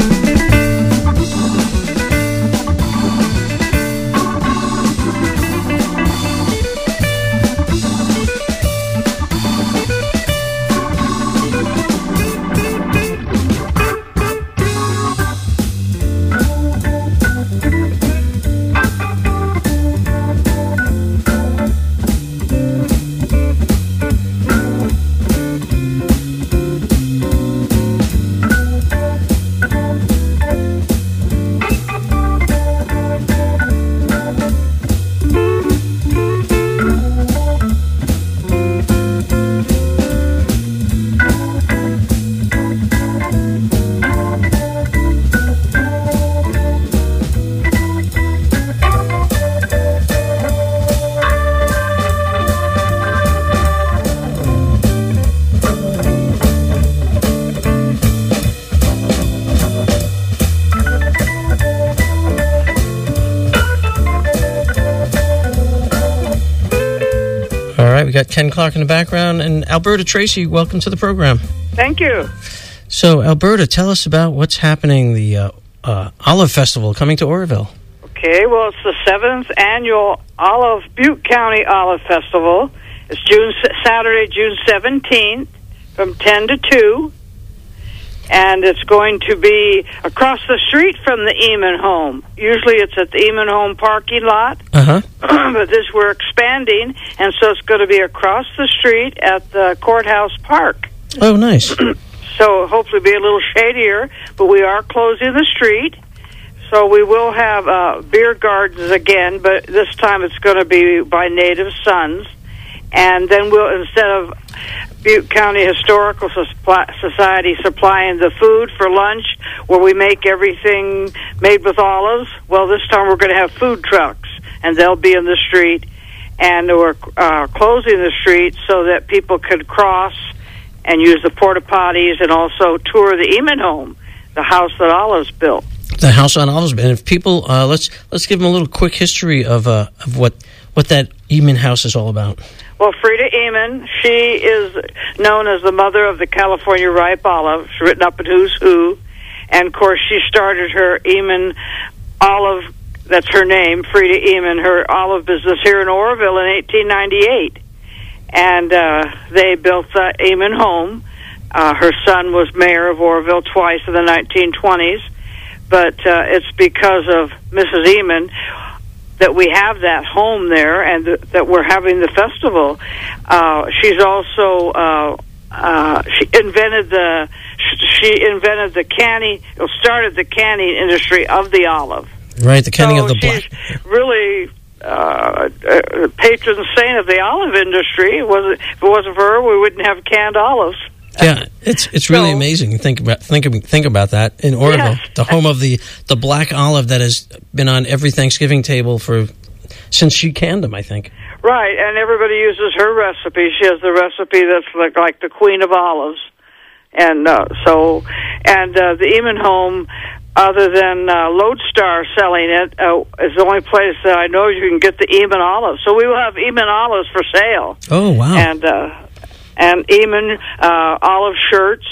Speaker 2: We got Ken Clark in the background, and Alberta Tracy, welcome to the program.
Speaker 5: Thank you.
Speaker 2: So, Alberta, tell us about what's happening, the uh, uh, Olive Festival coming to Oroville.
Speaker 5: Okay, well, it's the seventh annual Olive Butte County Olive Festival. It's June Saturday, June seventeenth, from ten to two. And it's going to be across the street from the Eamon home. Usually it's at the Eamon home parking lot.
Speaker 2: Uh-huh.
Speaker 5: But this we're expanding, and so it's going to be across the street at the Courthouse Park.
Speaker 2: Oh, nice.
Speaker 5: So hopefully be a little shadier, but we are closing the street. So we will have uh, beer gardens again, but this time it's going to be by Native Sons. And then we'll, instead of Butte County Historical Society supplying the food for lunch, where we make everything made with olives, well, this time we're going to have food trucks, and they'll be in the street. And we're uh, closing the street so that people could cross and use the porta potties and also tour the Eamon home, the house that Olives built.
Speaker 2: The house on Olives. And if people, uh, let's let's give them a little quick history of uh, of what what that Eamon house is all about.
Speaker 5: Well, Frida Eamon, she is known as the mother of the California ripe olive. She's written up in Who's Who. And, of course, she started her Eamon olive, that's her name, Frida Eamon, her olive business here in Oroville in eighteen ninety-eight. And uh, they built the Eamon home. Uh, her son was mayor of Oroville twice in the nineteen twenties. But uh, it's because of Missus Eamon that we have that home there and th- that we're having the festival. Uh, she's also uh, uh, she invented the she invented the canning, or started the canning industry of the olive.
Speaker 2: Right, the canning
Speaker 5: so
Speaker 2: of the black.
Speaker 5: She's really uh, a patron saint of the olive industry. It wasn't, if it wasn't for her, we wouldn't have canned olives.
Speaker 2: Yeah, it's it's really
Speaker 5: so,
Speaker 2: amazing. Think about think think about that in Oroville,
Speaker 5: yes.
Speaker 2: the home of the, the black olive that has been on every Thanksgiving table for since she canned them, I think.
Speaker 5: Right, and everybody uses her recipe. She has the recipe that's like, like the queen of olives, and uh, so and uh, the Eamon home, other than uh, Lodestar selling it, uh, is the only place that I know you can get the Eamon olives. So we will have Eamon olives for sale.
Speaker 2: Oh wow!
Speaker 5: And uh, and Eamon uh, olive shirts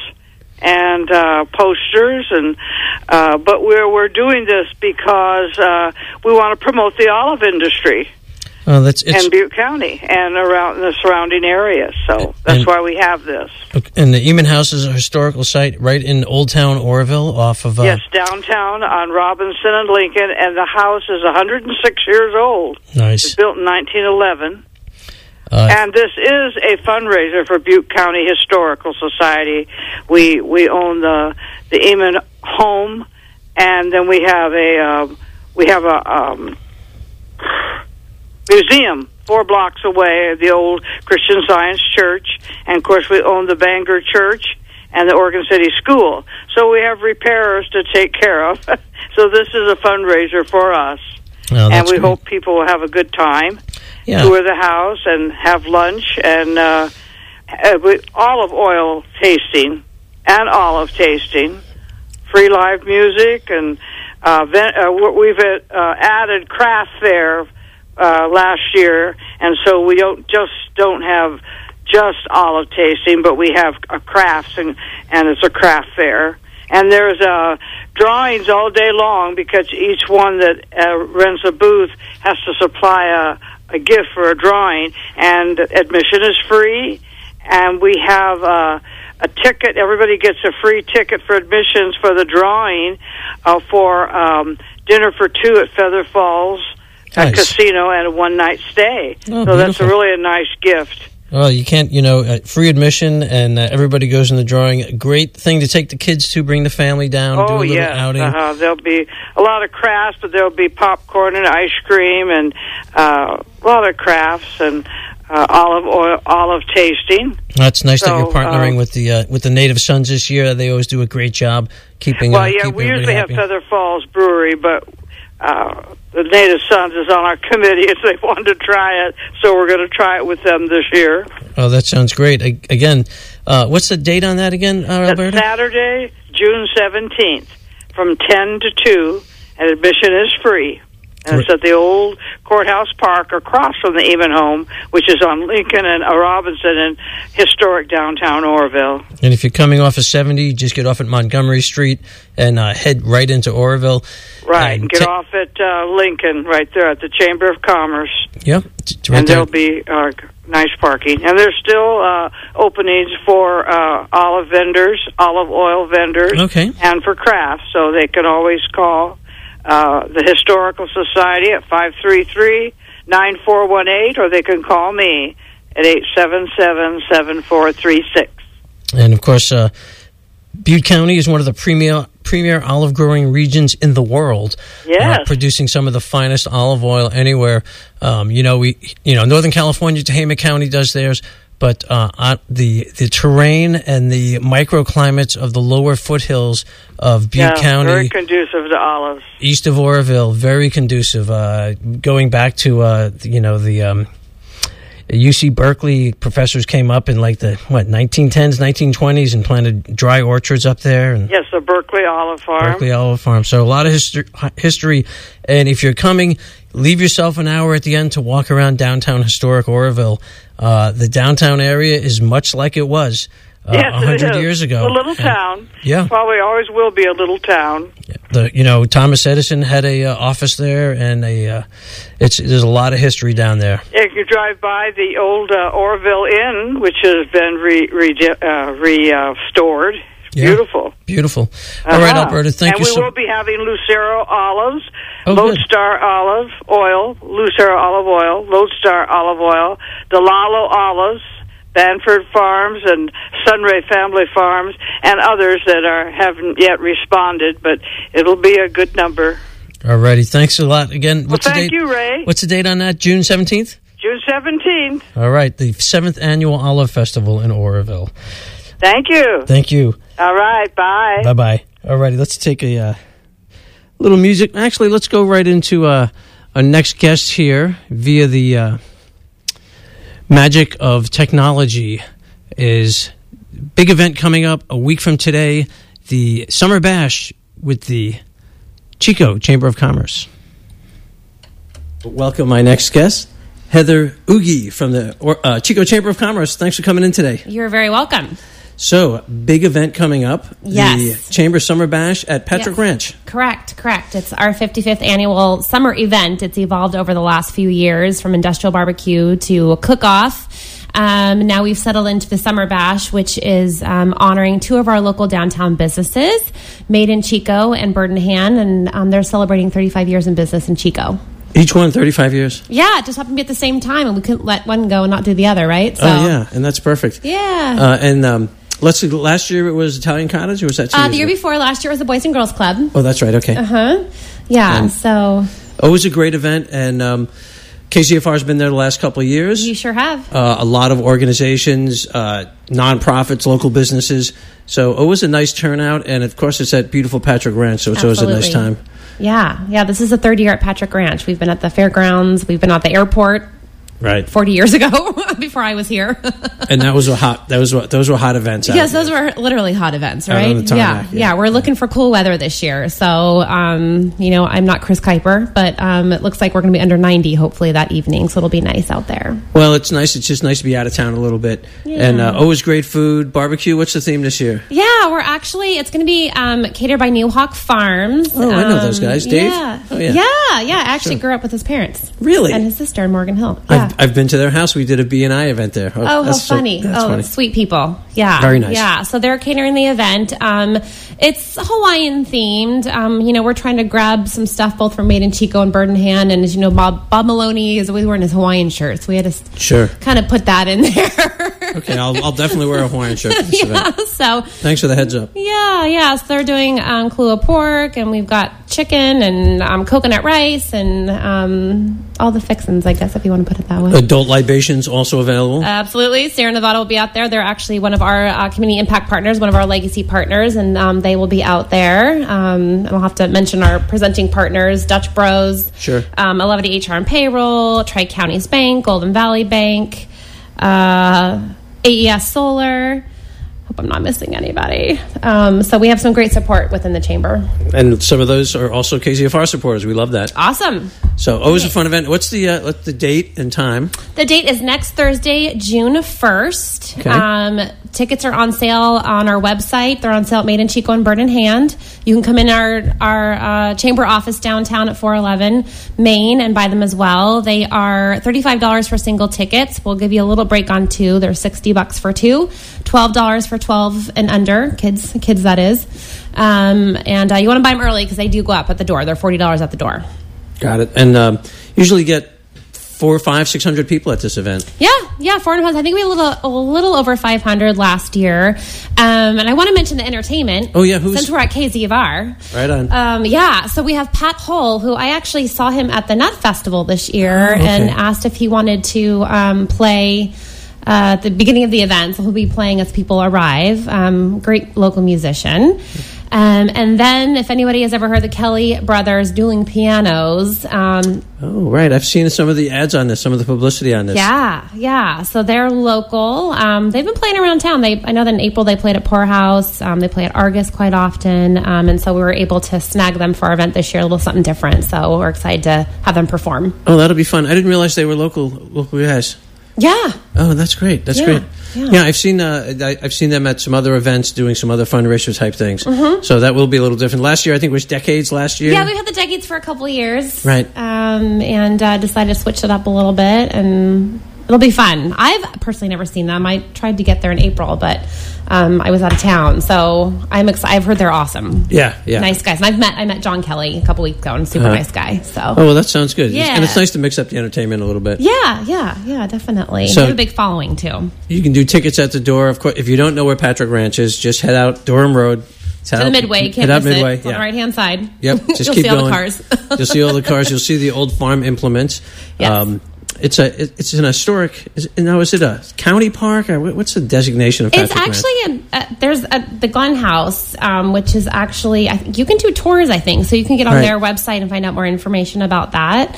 Speaker 5: and uh, posters, and uh, but we're we're doing this because uh, we want to promote the olive industry.
Speaker 2: Oh, that's it's,
Speaker 5: in Butte County and around the surrounding areas. So that's
Speaker 2: and,
Speaker 5: why we have this.
Speaker 2: And the Eamon House is a historical site right in Old Town Oroville, off of uh,
Speaker 5: yes, downtown on Robinson and Lincoln, and the house is one hundred six years old.
Speaker 2: Nice.
Speaker 5: It's built in nineteen eleven.
Speaker 2: Uh,
Speaker 5: and this is a fundraiser for Butte County Historical Society. We we own the the Eamon home, and then we have a uh, we have a um, museum four blocks away, the old Christian Science Church, and of course we own the Bangor Church and the Oregon City School. So we have repairers to take care of. So this is a fundraiser for us,
Speaker 2: oh,
Speaker 5: and we
Speaker 2: great.
Speaker 5: hope people will have a good time.
Speaker 2: Yeah.
Speaker 5: Tour the house and have lunch and uh, uh, with olive oil tasting and olive tasting, free live music, and uh, ven- uh, we've uh, added craft fair uh, last year, and so we don't just don't have just olive tasting, but we have a crafts, and, and it's a craft fair. And there's uh, drawings all day long because each one that uh, rents a booth has to supply a, a gift for a drawing, and admission is free. And we have uh, a ticket. Everybody gets a free ticket for admissions for the drawing uh, for um, dinner for two at Feather Falls
Speaker 2: Nice.
Speaker 5: Casino and a one-night stay.
Speaker 2: Oh,
Speaker 5: so that's a
Speaker 2: beautiful.
Speaker 5: really a nice gift.
Speaker 2: Well, you can't, you know, uh, free admission, and uh, everybody goes in the drawing. A great thing to take the kids to, bring the family down, do a
Speaker 5: Oh,
Speaker 2: little
Speaker 5: yes.
Speaker 2: outing.
Speaker 5: Uh-huh. There'll be a lot of crafts, but there'll be popcorn and ice cream and uh, a lot of crafts and uh, olive oil, olive tasting.
Speaker 2: That's nice that
Speaker 5: So,
Speaker 2: you're partnering
Speaker 5: um,
Speaker 2: with the uh, with the Native Sons this year. They always do a great job keeping.
Speaker 5: Well,
Speaker 2: uh,
Speaker 5: yeah,
Speaker 2: keeping
Speaker 5: we
Speaker 2: everybody
Speaker 5: usually
Speaker 2: happy.
Speaker 5: have Feather Falls Brewery, but uh, the Native Sons is on our committee, and they wanted to try it, so we're going to try it with them this year.
Speaker 2: Oh, that sounds great. A- again, uh, what's the date on that again, uh,
Speaker 5: That's
Speaker 2: Alberta?
Speaker 5: Saturday, June seventeenth, from ten to two, and admission is free. And it's at the old courthouse park across from the Eamon home, which is on Lincoln and uh, Robinson in historic downtown Oroville.
Speaker 2: And if you're coming off of seventy, just get off at Montgomery Street and uh, head right into Oroville.
Speaker 5: Right,
Speaker 2: And
Speaker 5: get
Speaker 2: ta-
Speaker 5: off at uh, Lincoln right there at the Chamber of Commerce.
Speaker 2: Yep. It's it's right
Speaker 5: and
Speaker 2: there.
Speaker 5: there'll be uh, nice parking. And there's still uh, openings for uh, olive vendors, olive oil vendors,
Speaker 2: Okay.
Speaker 5: and for crafts. So they can always call uh, the Historical Society at five three three, nine four one eight, or they can call me at eight seven seven, seven four three six.
Speaker 2: And of course, uh, Butte County is one of the premier premier olive growing regions in the world.
Speaker 5: Yes.
Speaker 2: Uh, producing some of the finest olive oil anywhere. Um, you know, we you know Northern California, Tehama County does theirs, but uh, uh, the the terrain and the microclimates of the lower foothills of Butte
Speaker 5: Yeah,
Speaker 2: County,
Speaker 5: very conducive to olives.
Speaker 2: east of Oroville, very conducive. Uh, going back to uh, you know the um, U C Berkeley professors came up in like the what nineteen tens, nineteen twenties, and planted dry orchards up there. And
Speaker 5: Yes, the Berkeley Olive Farm.
Speaker 2: Berkeley Olive Farm. So a lot of history, history. And if you're coming, leave yourself an hour at the end to walk around downtown historic Oroville. Uh, the downtown area is much like it was uh,
Speaker 5: Yes,
Speaker 2: one hundred
Speaker 5: it is.
Speaker 2: years ago.
Speaker 5: A little
Speaker 2: And,
Speaker 5: town.
Speaker 2: yeah.
Speaker 5: Probably always will be a little town.
Speaker 2: The, you know, Thomas Edison had a uh, office there, and a uh, it's there's a lot of history down there.
Speaker 5: If you drive by the old uh, Oroville Inn, which has been re, re, uh, restored, uh,
Speaker 2: Yeah.
Speaker 5: beautiful.
Speaker 2: Beautiful.
Speaker 5: Uh-huh.
Speaker 2: All right, Alberta, thank
Speaker 5: and
Speaker 2: you
Speaker 5: we
Speaker 2: so
Speaker 5: will be having Lucero olives,
Speaker 2: Oh, good.
Speaker 5: Lodestar olive oil, Lucero olive oil, Lodestar olive oil, Delalo olives, Banford Farms and Sunray Family Farms, and others that are haven't yet responded, but it'll be a good number.
Speaker 2: All righty, thanks a lot. Again,
Speaker 5: Well,
Speaker 2: what's the
Speaker 5: thank
Speaker 2: date?
Speaker 5: you, Ray.
Speaker 2: What's the date on that? June seventeenth?
Speaker 5: June seventeenth.
Speaker 2: All right, the seventh Annual Olive Festival in Oroville.
Speaker 5: Thank you.
Speaker 2: Thank you.
Speaker 5: All right, bye.
Speaker 2: Bye-bye. All righty, let's take a uh, little music. Actually, let's go right into uh, our next guest here via the uh, magic of technology. Is big event coming up a week from today, the Summer Bash with the Chico Chamber of Commerce. Welcome my next guest, Heather Oogie from the uh, Chico Chamber of Commerce. Thanks for coming in today.
Speaker 6: You're very welcome.
Speaker 2: So, big event coming up.
Speaker 6: Yes.
Speaker 2: The Chamber Summer Bash at Patrick
Speaker 6: Yes.
Speaker 2: Ranch.
Speaker 6: Correct, correct. It's our fifty-fifth annual summer event. It's evolved over the last few years from industrial barbecue to a cook-off. Um, now we've settled into the Summer Bash, which is um, honoring two of our local downtown businesses, Made in Chico and Bird in Hand, and um, they're celebrating thirty-five years in business in Chico.
Speaker 2: Each one, thirty-five years.
Speaker 6: Yeah, it just happened to be at the same time, and we couldn't let one go and not do the other, right? So,
Speaker 2: Oh, yeah, and that's perfect.
Speaker 6: Yeah.
Speaker 2: Uh, and um, let's see, last year it was Italian Cottage, or was that two
Speaker 6: Uh,
Speaker 2: years
Speaker 6: the year
Speaker 2: ago?
Speaker 6: before, last year was the Boys and Girls Club.
Speaker 2: Oh, that's right, okay.
Speaker 6: Uh-huh. Yeah,
Speaker 2: And-
Speaker 6: so
Speaker 2: Always a great event, and um, K C F R has been there the last couple of years.
Speaker 6: you sure have.
Speaker 2: Uh, a lot of organizations, uh, nonprofits, local businesses. So always a nice turnout, and of course it's at beautiful Patrick Ranch, so it's always a nice
Speaker 6: Absolutely.
Speaker 2: time.
Speaker 6: Yeah, yeah. This is the third year at Patrick Ranch. We've been at the fairgrounds. We've been at the airport.
Speaker 2: Right.
Speaker 6: forty years ago before I was here.
Speaker 2: And that was a hot. That was what those were hot events.
Speaker 6: Yes,
Speaker 2: out
Speaker 6: those
Speaker 2: there.
Speaker 6: were literally hot events,
Speaker 2: Out
Speaker 6: right?
Speaker 2: on the tarmac,
Speaker 6: yeah,
Speaker 2: yeah.
Speaker 6: yeah. We're looking for cool weather this year. So, um, you know, I'm not Chris Kuiper, but um, it looks like we're going to be under ninety hopefully that evening. So it'll be nice out there.
Speaker 2: Well, it's nice. It's just nice to be out of town a little bit,
Speaker 6: Yeah.
Speaker 2: and uh, always great food, barbecue. What's the theme this year?
Speaker 6: Yeah, we're actually, it's going to be um, catered by New Hawk Farms.
Speaker 2: Oh, I know
Speaker 6: Um,
Speaker 2: those guys. Dave?
Speaker 6: Yeah.
Speaker 2: Oh, yeah.
Speaker 6: yeah, yeah. I actually
Speaker 2: Sure.
Speaker 6: grew up with his parents.
Speaker 2: Really?
Speaker 6: And his sister in Morgan Hill. Yeah.
Speaker 2: I've, I've been to their house. We did a B and I event there.
Speaker 6: Oh, how
Speaker 2: that's so-
Speaker 6: funny.
Speaker 2: that's
Speaker 6: oh,
Speaker 2: funny.
Speaker 6: sweet people. Yeah.
Speaker 2: Very nice.
Speaker 6: Yeah. So they're catering the event. Um, it's Hawaiian themed. Um, you know, we're trying to grab some stuff both from Made in Chico and Bird in Hand. And as you know, Bob, Bob Maloney is always wearing his Hawaiian shirt. So we had to
Speaker 2: Sure.
Speaker 6: kind of put that in there.
Speaker 2: Okay, I'll, I'll definitely wear a Hawaiian shirt for this
Speaker 6: yeah.
Speaker 2: event.
Speaker 6: So
Speaker 2: Thanks for the heads up.
Speaker 6: yeah, yeah. So they're doing um, Kahlua pork, and we've got chicken and um, coconut rice and um, all the fixins, I guess, if you want to put it that way.
Speaker 2: Adult libations also available.
Speaker 6: Absolutely. Sierra Nevada will be out there. They're actually one of our uh, community impact partners, one of our legacy partners, and um, they will be out there. Um, and I'll have to mention our presenting partners, Dutch Bros,
Speaker 2: Sure.
Speaker 6: um, Elevity H R and Payroll, Tri-Counties Bank, Golden Valley Bank, uh, A E S Solar. Hope I'm not missing anybody. Um, so we have some great support within the chamber.
Speaker 2: And some of those are also K Z F R supporters. We love that.
Speaker 6: Awesome.
Speaker 2: So always a fun event. What's the uh, what's the date and time?
Speaker 6: The date is next Thursday, June first.
Speaker 2: Okay.
Speaker 6: Um, tickets are on sale on our website. They're on sale at Made in Chico and Bird in Hand. You can come in our our uh, chamber office downtown at four eleven Main and buy them as well. They are thirty-five dollars for single tickets. We'll give you a little break on two. They're sixty bucks for two, twelve dollars for twelve and under kids. Kids, that is. Um, and uh, you want to buy them early because they do go up at the door. They're forty dollars at the door.
Speaker 2: Got it. And um, usually get four, five, six hundred people at this event.
Speaker 6: Yeah, yeah, four and a half. I think we had a little, a little over five hundred last year. Um, and I want to mention the entertainment.
Speaker 2: Oh, yeah, who's-
Speaker 6: since we're at K Z F R.
Speaker 2: Right on.
Speaker 6: Um, yeah, so we have Pat Hull, who I actually saw him at the Nut Festival this year,
Speaker 2: Oh, okay.
Speaker 6: and asked if he wanted to um, play. Uh, at the beginning of the event, so he'll be playing as people arrive. Um, great local musician. Um, and then, if anybody has ever heard the Kelly Brothers dueling pianos, um,
Speaker 2: Oh, right. I've seen some of the ads on this, some of the publicity on this.
Speaker 6: yeah, yeah. So they're local. Um, they've been playing around town. They, I know that in April they played at Poorhouse. Um, they play at Argus quite often, um, and so we were able to snag them for our event this year. A little something different. So we're excited to have them perform.
Speaker 2: Oh, that'll be fun. I didn't realize they were local local guys.
Speaker 6: Yeah.
Speaker 2: Oh, that's great. That's
Speaker 6: Yeah,
Speaker 2: great.
Speaker 6: yeah.
Speaker 2: Yeah, I've seen uh, I, I've seen them at some other events doing some other fundraiser type things. Mm-hmm. So that will be a little different. Last year, I think it was Decades last year.
Speaker 6: Yeah, we've had the decades for a couple of years.
Speaker 2: Right.
Speaker 6: Um, and uh, decided to switch it up a little bit, and it'll be fun. I've personally never seen them. I tried to get there in April, but um, I was out of town. So I'm excited. I've heard they're awesome.
Speaker 2: Yeah, yeah.
Speaker 6: Nice guys. And I've met I met John Kelly a couple weeks ago, and super
Speaker 2: Uh-huh.
Speaker 6: nice guy. So
Speaker 2: Oh, well, that sounds good.
Speaker 6: Yeah.
Speaker 2: And it's nice to mix up the entertainment a little bit.
Speaker 6: yeah, yeah, yeah, definitely.
Speaker 2: So-
Speaker 6: they have a big following too.
Speaker 2: You can do tickets at the door. Of course, if you don't know where Patrick Ranch is, just head out Durham Road.
Speaker 6: To the Midway,
Speaker 2: Head
Speaker 6: can't
Speaker 2: out
Speaker 6: miss
Speaker 2: Midway.
Speaker 6: it. It's on
Speaker 2: Yeah.
Speaker 6: the right hand side.
Speaker 2: Yep. Just
Speaker 6: You'll
Speaker 2: keep
Speaker 6: see
Speaker 2: going.
Speaker 6: all the cars.
Speaker 2: You'll see all the cars. You'll see the old farm implements.
Speaker 6: Yes.
Speaker 2: It's a it- it's an historic. Is, now is it a county park or what- what's the designation of Patrick
Speaker 6: It's
Speaker 2: Ranch?
Speaker 6: actually a, a, there's a, the Glen House, um, which is actually I think you can do tours. I think so. You can get on
Speaker 2: Right.
Speaker 6: their website and find out more information about that.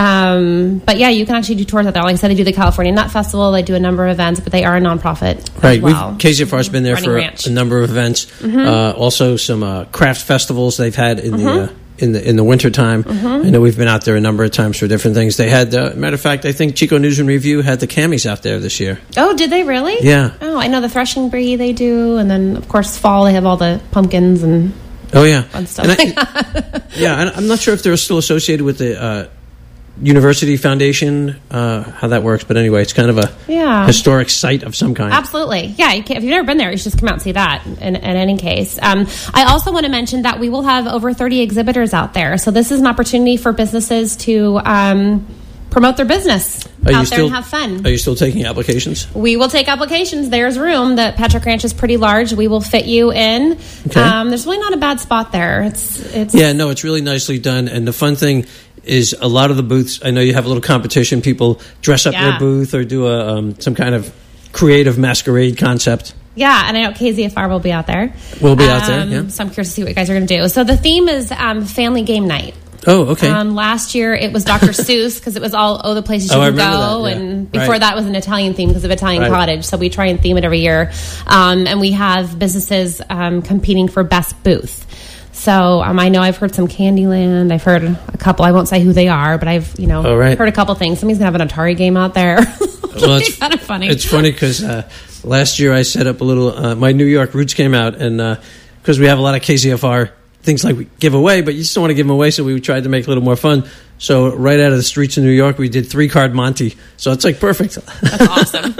Speaker 6: Um, but yeah, you can actually do tours out there. Like I said, they do the California Nut Festival. They do a number of events, but they are a nonprofit.
Speaker 2: Right,
Speaker 6: As well.
Speaker 2: we've K Z F R's been there
Speaker 6: Running
Speaker 2: for a,
Speaker 6: ranch.
Speaker 2: a number of events.
Speaker 6: Mm-hmm.
Speaker 2: Uh, also, some uh, craft festivals they've had in
Speaker 6: Mm-hmm.
Speaker 2: the uh, in the in the wintertime. I know we've been out there a number of times for different things. They had, uh, matter of fact, I think Chico News and Review had the camis out there this year.
Speaker 6: Oh, did they really?
Speaker 2: Yeah.
Speaker 6: Oh, I know the threshing bee they do, and then of course fall they have all the pumpkins and
Speaker 2: Oh yeah,
Speaker 6: fun stuff.
Speaker 2: And I, yeah. I- I'm not sure if they're still associated with the uh, University Foundation, uh, how that works. But anyway, it's kind of a
Speaker 6: Yeah.
Speaker 2: historic site of some kind.
Speaker 6: Absolutely. Yeah, you can, if you've never been there, you should just come out and see that in, in any case. Um, I also want to mention that we will have over thirty exhibitors out there. So this is an opportunity for businesses to um, promote their business
Speaker 2: Are you
Speaker 6: out there
Speaker 2: still
Speaker 6: and have fun.
Speaker 2: Are you still taking applications?
Speaker 6: We will take applications. There's room. The Patrick Ranch is pretty large. We will fit you in.
Speaker 2: Okay.
Speaker 6: Um, there's really not a bad spot there. It's it's
Speaker 2: Yeah, no, it's really nicely done. And the fun thing is a lot of the booths, I know you have a little competition. People dress up
Speaker 6: Yeah.
Speaker 2: their booth or do a um, some kind of creative masquerade concept.
Speaker 6: Yeah, and I know K Z F R will be out there.
Speaker 2: We'll be out there,
Speaker 6: Um,
Speaker 2: yeah.
Speaker 6: So I'm curious to see what you guys are going to do. So the theme is um, family game night.
Speaker 2: Oh, okay.
Speaker 6: Um, last year it was Doctor Seuss because it was all oh the places you
Speaker 2: Oh, I
Speaker 6: can go,
Speaker 2: remember that, yeah.
Speaker 6: and before
Speaker 2: Right.
Speaker 6: that was an Italian theme because of Italian
Speaker 2: Right.
Speaker 6: Cottage. So we try and theme it every year, um, and we have businesses um, competing for best booth. So um, I know I've heard some Candyland. I've heard a couple. I won't say who they are, but I've you know
Speaker 2: Oh, right.
Speaker 6: heard a couple things. Somebody's gonna have an Atari game out there.
Speaker 2: Well, it's
Speaker 6: kind of funny.
Speaker 2: It's funny because uh, last year I set up a little. Uh, my New York roots came out, and because uh, we have a lot of K C F R things like we give away, but you just don't want to give them away, so we tried to make it a little more fun. So right out of the streets of New York, we did three card Monte. So it's like perfect.
Speaker 6: That's awesome.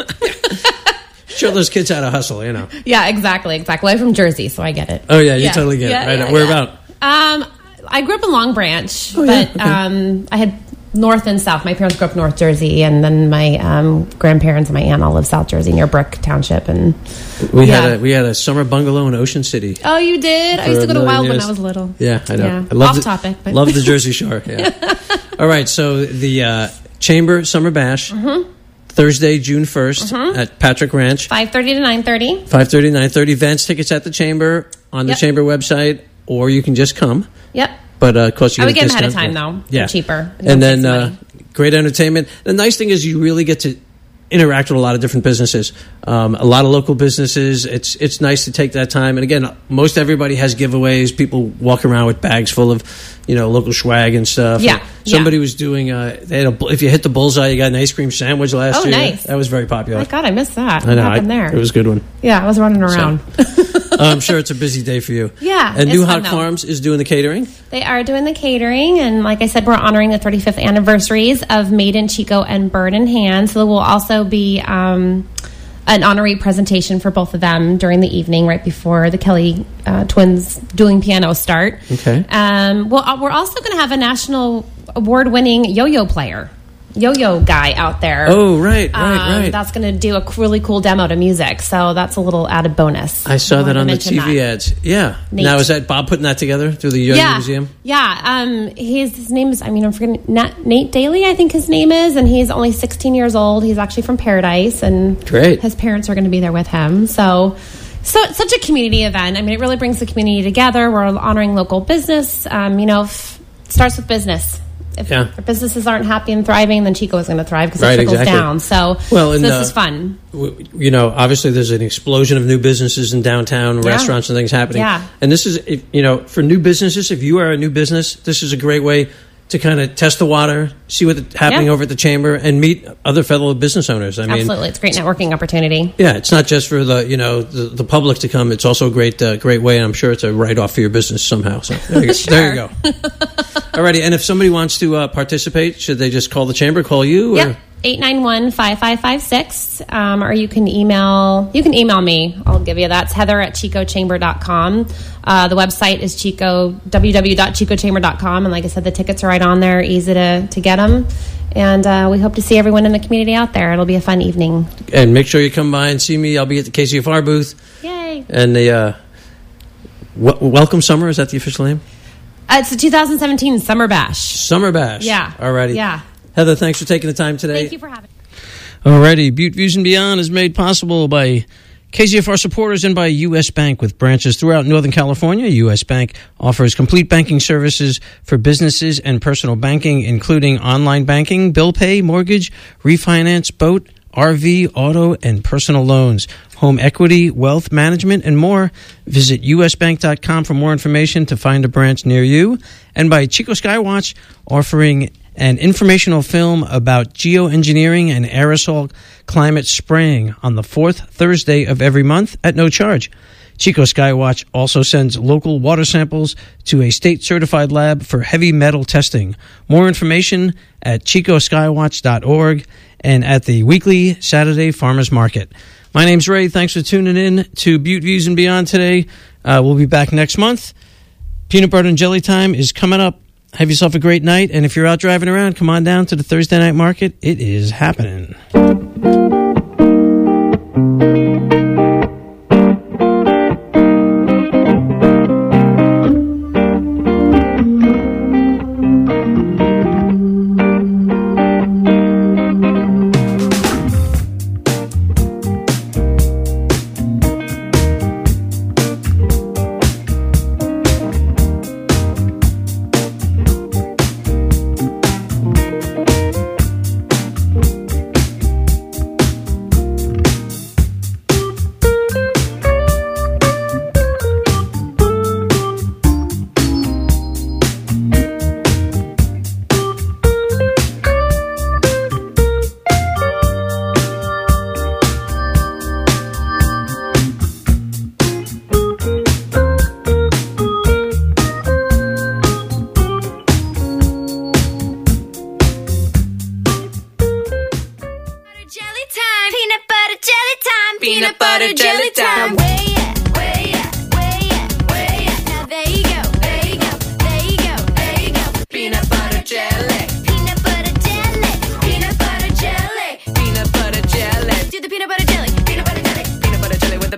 Speaker 2: Show those kids how to hustle, you know.
Speaker 6: Yeah, exactly, exactly. I'm from Jersey, so I get it.
Speaker 2: Oh yeah, you
Speaker 6: Yeah.
Speaker 2: totally get
Speaker 6: Yeah,
Speaker 2: it. Right?
Speaker 6: yeah,
Speaker 2: Where
Speaker 6: yeah.
Speaker 2: about?
Speaker 6: Um, I grew up in Long Branch,
Speaker 2: Oh, yeah,
Speaker 6: but
Speaker 2: okay.
Speaker 6: um, I had North and South. My parents grew up North Jersey, and then my um, grandparents and my aunt all live South Jersey near Brick Township. And
Speaker 2: We
Speaker 6: yeah.
Speaker 2: had a we had a summer bungalow in Ocean City.
Speaker 6: Oh, you did? I
Speaker 2: For
Speaker 6: used to go
Speaker 2: a
Speaker 6: to
Speaker 2: million
Speaker 6: Wild when
Speaker 2: years.
Speaker 6: I was little.
Speaker 2: Yeah, I know.
Speaker 6: Yeah.
Speaker 2: I love
Speaker 6: Off
Speaker 2: the,
Speaker 6: topic, but-
Speaker 2: love the Jersey Shore. Yeah. All right, so the uh, Chamber Summer Bash,
Speaker 6: Mm-hmm.
Speaker 2: Thursday, June first at Patrick Ranch.
Speaker 6: five thirty to nine thirty.
Speaker 2: five thirty, nine thirty. Events tickets at the Chamber on the
Speaker 6: Yep.
Speaker 2: Chamber website, or you can just come.
Speaker 6: Yep.
Speaker 2: But uh, of course, you
Speaker 6: I
Speaker 2: get
Speaker 6: would
Speaker 2: a
Speaker 6: get them ahead of
Speaker 2: discount.
Speaker 6: time, though.
Speaker 2: Yeah,
Speaker 6: They're cheaper. It
Speaker 2: And
Speaker 6: don't
Speaker 2: then
Speaker 6: take so
Speaker 2: uh,
Speaker 6: many.
Speaker 2: great entertainment. The nice thing is you really get to interact with a lot of different businesses, um, a lot of local businesses. It's it's nice to take that time. And again, most everybody has giveaways. People walk around with bags full of, you know, local swag and stuff.
Speaker 6: Yeah,
Speaker 2: And somebody
Speaker 6: yeah.
Speaker 2: was doing. Uh, they had a, if you hit the bullseye, you got an ice cream sandwich last
Speaker 6: Oh,
Speaker 2: year.
Speaker 6: nice.
Speaker 2: That was very popular.
Speaker 6: My God, I missed that.
Speaker 2: I know.
Speaker 6: What happened
Speaker 2: I-
Speaker 6: there?
Speaker 2: It was a good one.
Speaker 6: Yeah, I was running around.
Speaker 2: I'm sure it's a busy day for you.
Speaker 6: Yeah,
Speaker 2: And
Speaker 6: it's
Speaker 2: New
Speaker 6: fun,
Speaker 2: Hawk
Speaker 6: though.
Speaker 2: Farms is doing the catering.
Speaker 6: They are doing the catering, and like I said, we're honoring the thirty-fifth anniversaries of Made in Chico and Bird in Hand. So there will also be um, an honorary presentation for both of them during the evening, right before the Kelly uh, twins dueling piano start.
Speaker 2: Okay.
Speaker 6: Um, well, uh, we're also going to have a national award-winning yo-yo player, yo-yo guy out there.
Speaker 2: Oh, right, right,
Speaker 6: Um,
Speaker 2: right.
Speaker 6: That's going to do a really cool demo to music. So that's a little added bonus.
Speaker 2: I saw
Speaker 6: wanted
Speaker 2: that
Speaker 6: to
Speaker 2: on the
Speaker 6: mention
Speaker 2: T V
Speaker 6: that.
Speaker 2: ads. Yeah.
Speaker 6: Nate.
Speaker 2: Now, is that Bob putting that together through the Yo-Yo
Speaker 6: yeah,
Speaker 2: Museum?
Speaker 6: Yeah, um, his, his name is, I mean, I'm forgetting, Nat, Nate Daly, I think his name is, and he's only sixteen years old. He's actually from Paradise, and
Speaker 2: Great.
Speaker 6: his parents are going to be there with him. So, so it's such a community event. I mean, it really brings the community together. We're honoring local business. Um, you know, if, it starts with business. If,
Speaker 2: Yeah.
Speaker 6: if businesses aren't happy and thriving, then Chico is going to thrive because
Speaker 2: Right,
Speaker 6: it trickles
Speaker 2: exactly.
Speaker 6: down. So,
Speaker 2: Well,
Speaker 6: so
Speaker 2: and,
Speaker 6: this
Speaker 2: uh,
Speaker 6: is fun.
Speaker 2: W- You know, obviously there's an explosion of new businesses in downtown,
Speaker 6: Yeah.
Speaker 2: restaurants and things happening.
Speaker 6: Yeah.
Speaker 2: And this is, if- you know, for new businesses, if you are a new business, this is a great way to kind of test the water, see what's happening
Speaker 6: Yeah.
Speaker 2: over at the Chamber, and meet other fellow business owners. I mean,
Speaker 6: Absolutely. It's a great networking opportunity.
Speaker 2: yeah, it's not just for the you know the, the public to come. It's also a great uh, great way, and I'm sure it's a write off for your business somehow. So there you go.
Speaker 6: Sure.
Speaker 2: There you go. Alrighty, and if somebody wants to uh, participate, should they just call the Chamber, call you? Or?
Speaker 6: Yep. eight nine one, five five five six. Um, or you can email you can email me. I'll give you that. It's Heather at chico chamber dot com. Uh, the website is chico w w w dot chico chamber dot com, and like I said, the tickets are right on there, easy to, to get them. And uh, we hope to see everyone in the community out there. It'll be a fun evening.
Speaker 2: And make sure you come by and see me. I'll be at the K C F R booth.
Speaker 6: Yay.
Speaker 2: And the uh, w- Welcome Summer, is that the official name?
Speaker 6: Uh, it's the two thousand seventeen Summer Bash.
Speaker 2: Summer Bash.
Speaker 6: Yeah.
Speaker 2: Alrighty.
Speaker 6: Yeah.
Speaker 2: Heather, thanks for taking the time today.
Speaker 6: Thank you for having me.
Speaker 2: Alrighty, Butte Views and Beyond is made possible by K C F R supporters and by U S. Bank with branches throughout Northern California. U S. Bank offers complete banking services for businesses and personal banking, including online banking, bill pay, mortgage, refinance, boat, R V, auto, and personal loans, home equity, wealth management, and more. Visit u s bank dot com for more information to find a branch near you. And by Chico Skywatch, offering an informational film about geoengineering and aerosol climate spraying on the fourth Thursday of every month at no charge. Chico Skywatch also sends local water samples to a state-certified lab for heavy metal testing. More information at chico skywatch dot org and at the weekly Saturday Farmers Market. My name's Ray. Thanks for tuning in to Butte Views and Beyond today. Uh, we'll be back next month. Peanut butter and jelly time is coming up. Have yourself a great night, and if you're out driving around, come on down to the Thursday night market. It is happening.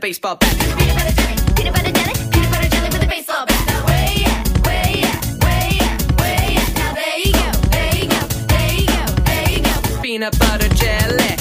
Speaker 7: baseball bat.
Speaker 8: Peanut butter jelly, peanut butter jelly, peanut butter jelly with a baseball bat. Now way yeah, way yeah, way yeah, way yeah. Now there you go, there you go, there you go, there you go.
Speaker 7: Peanut butter jelly.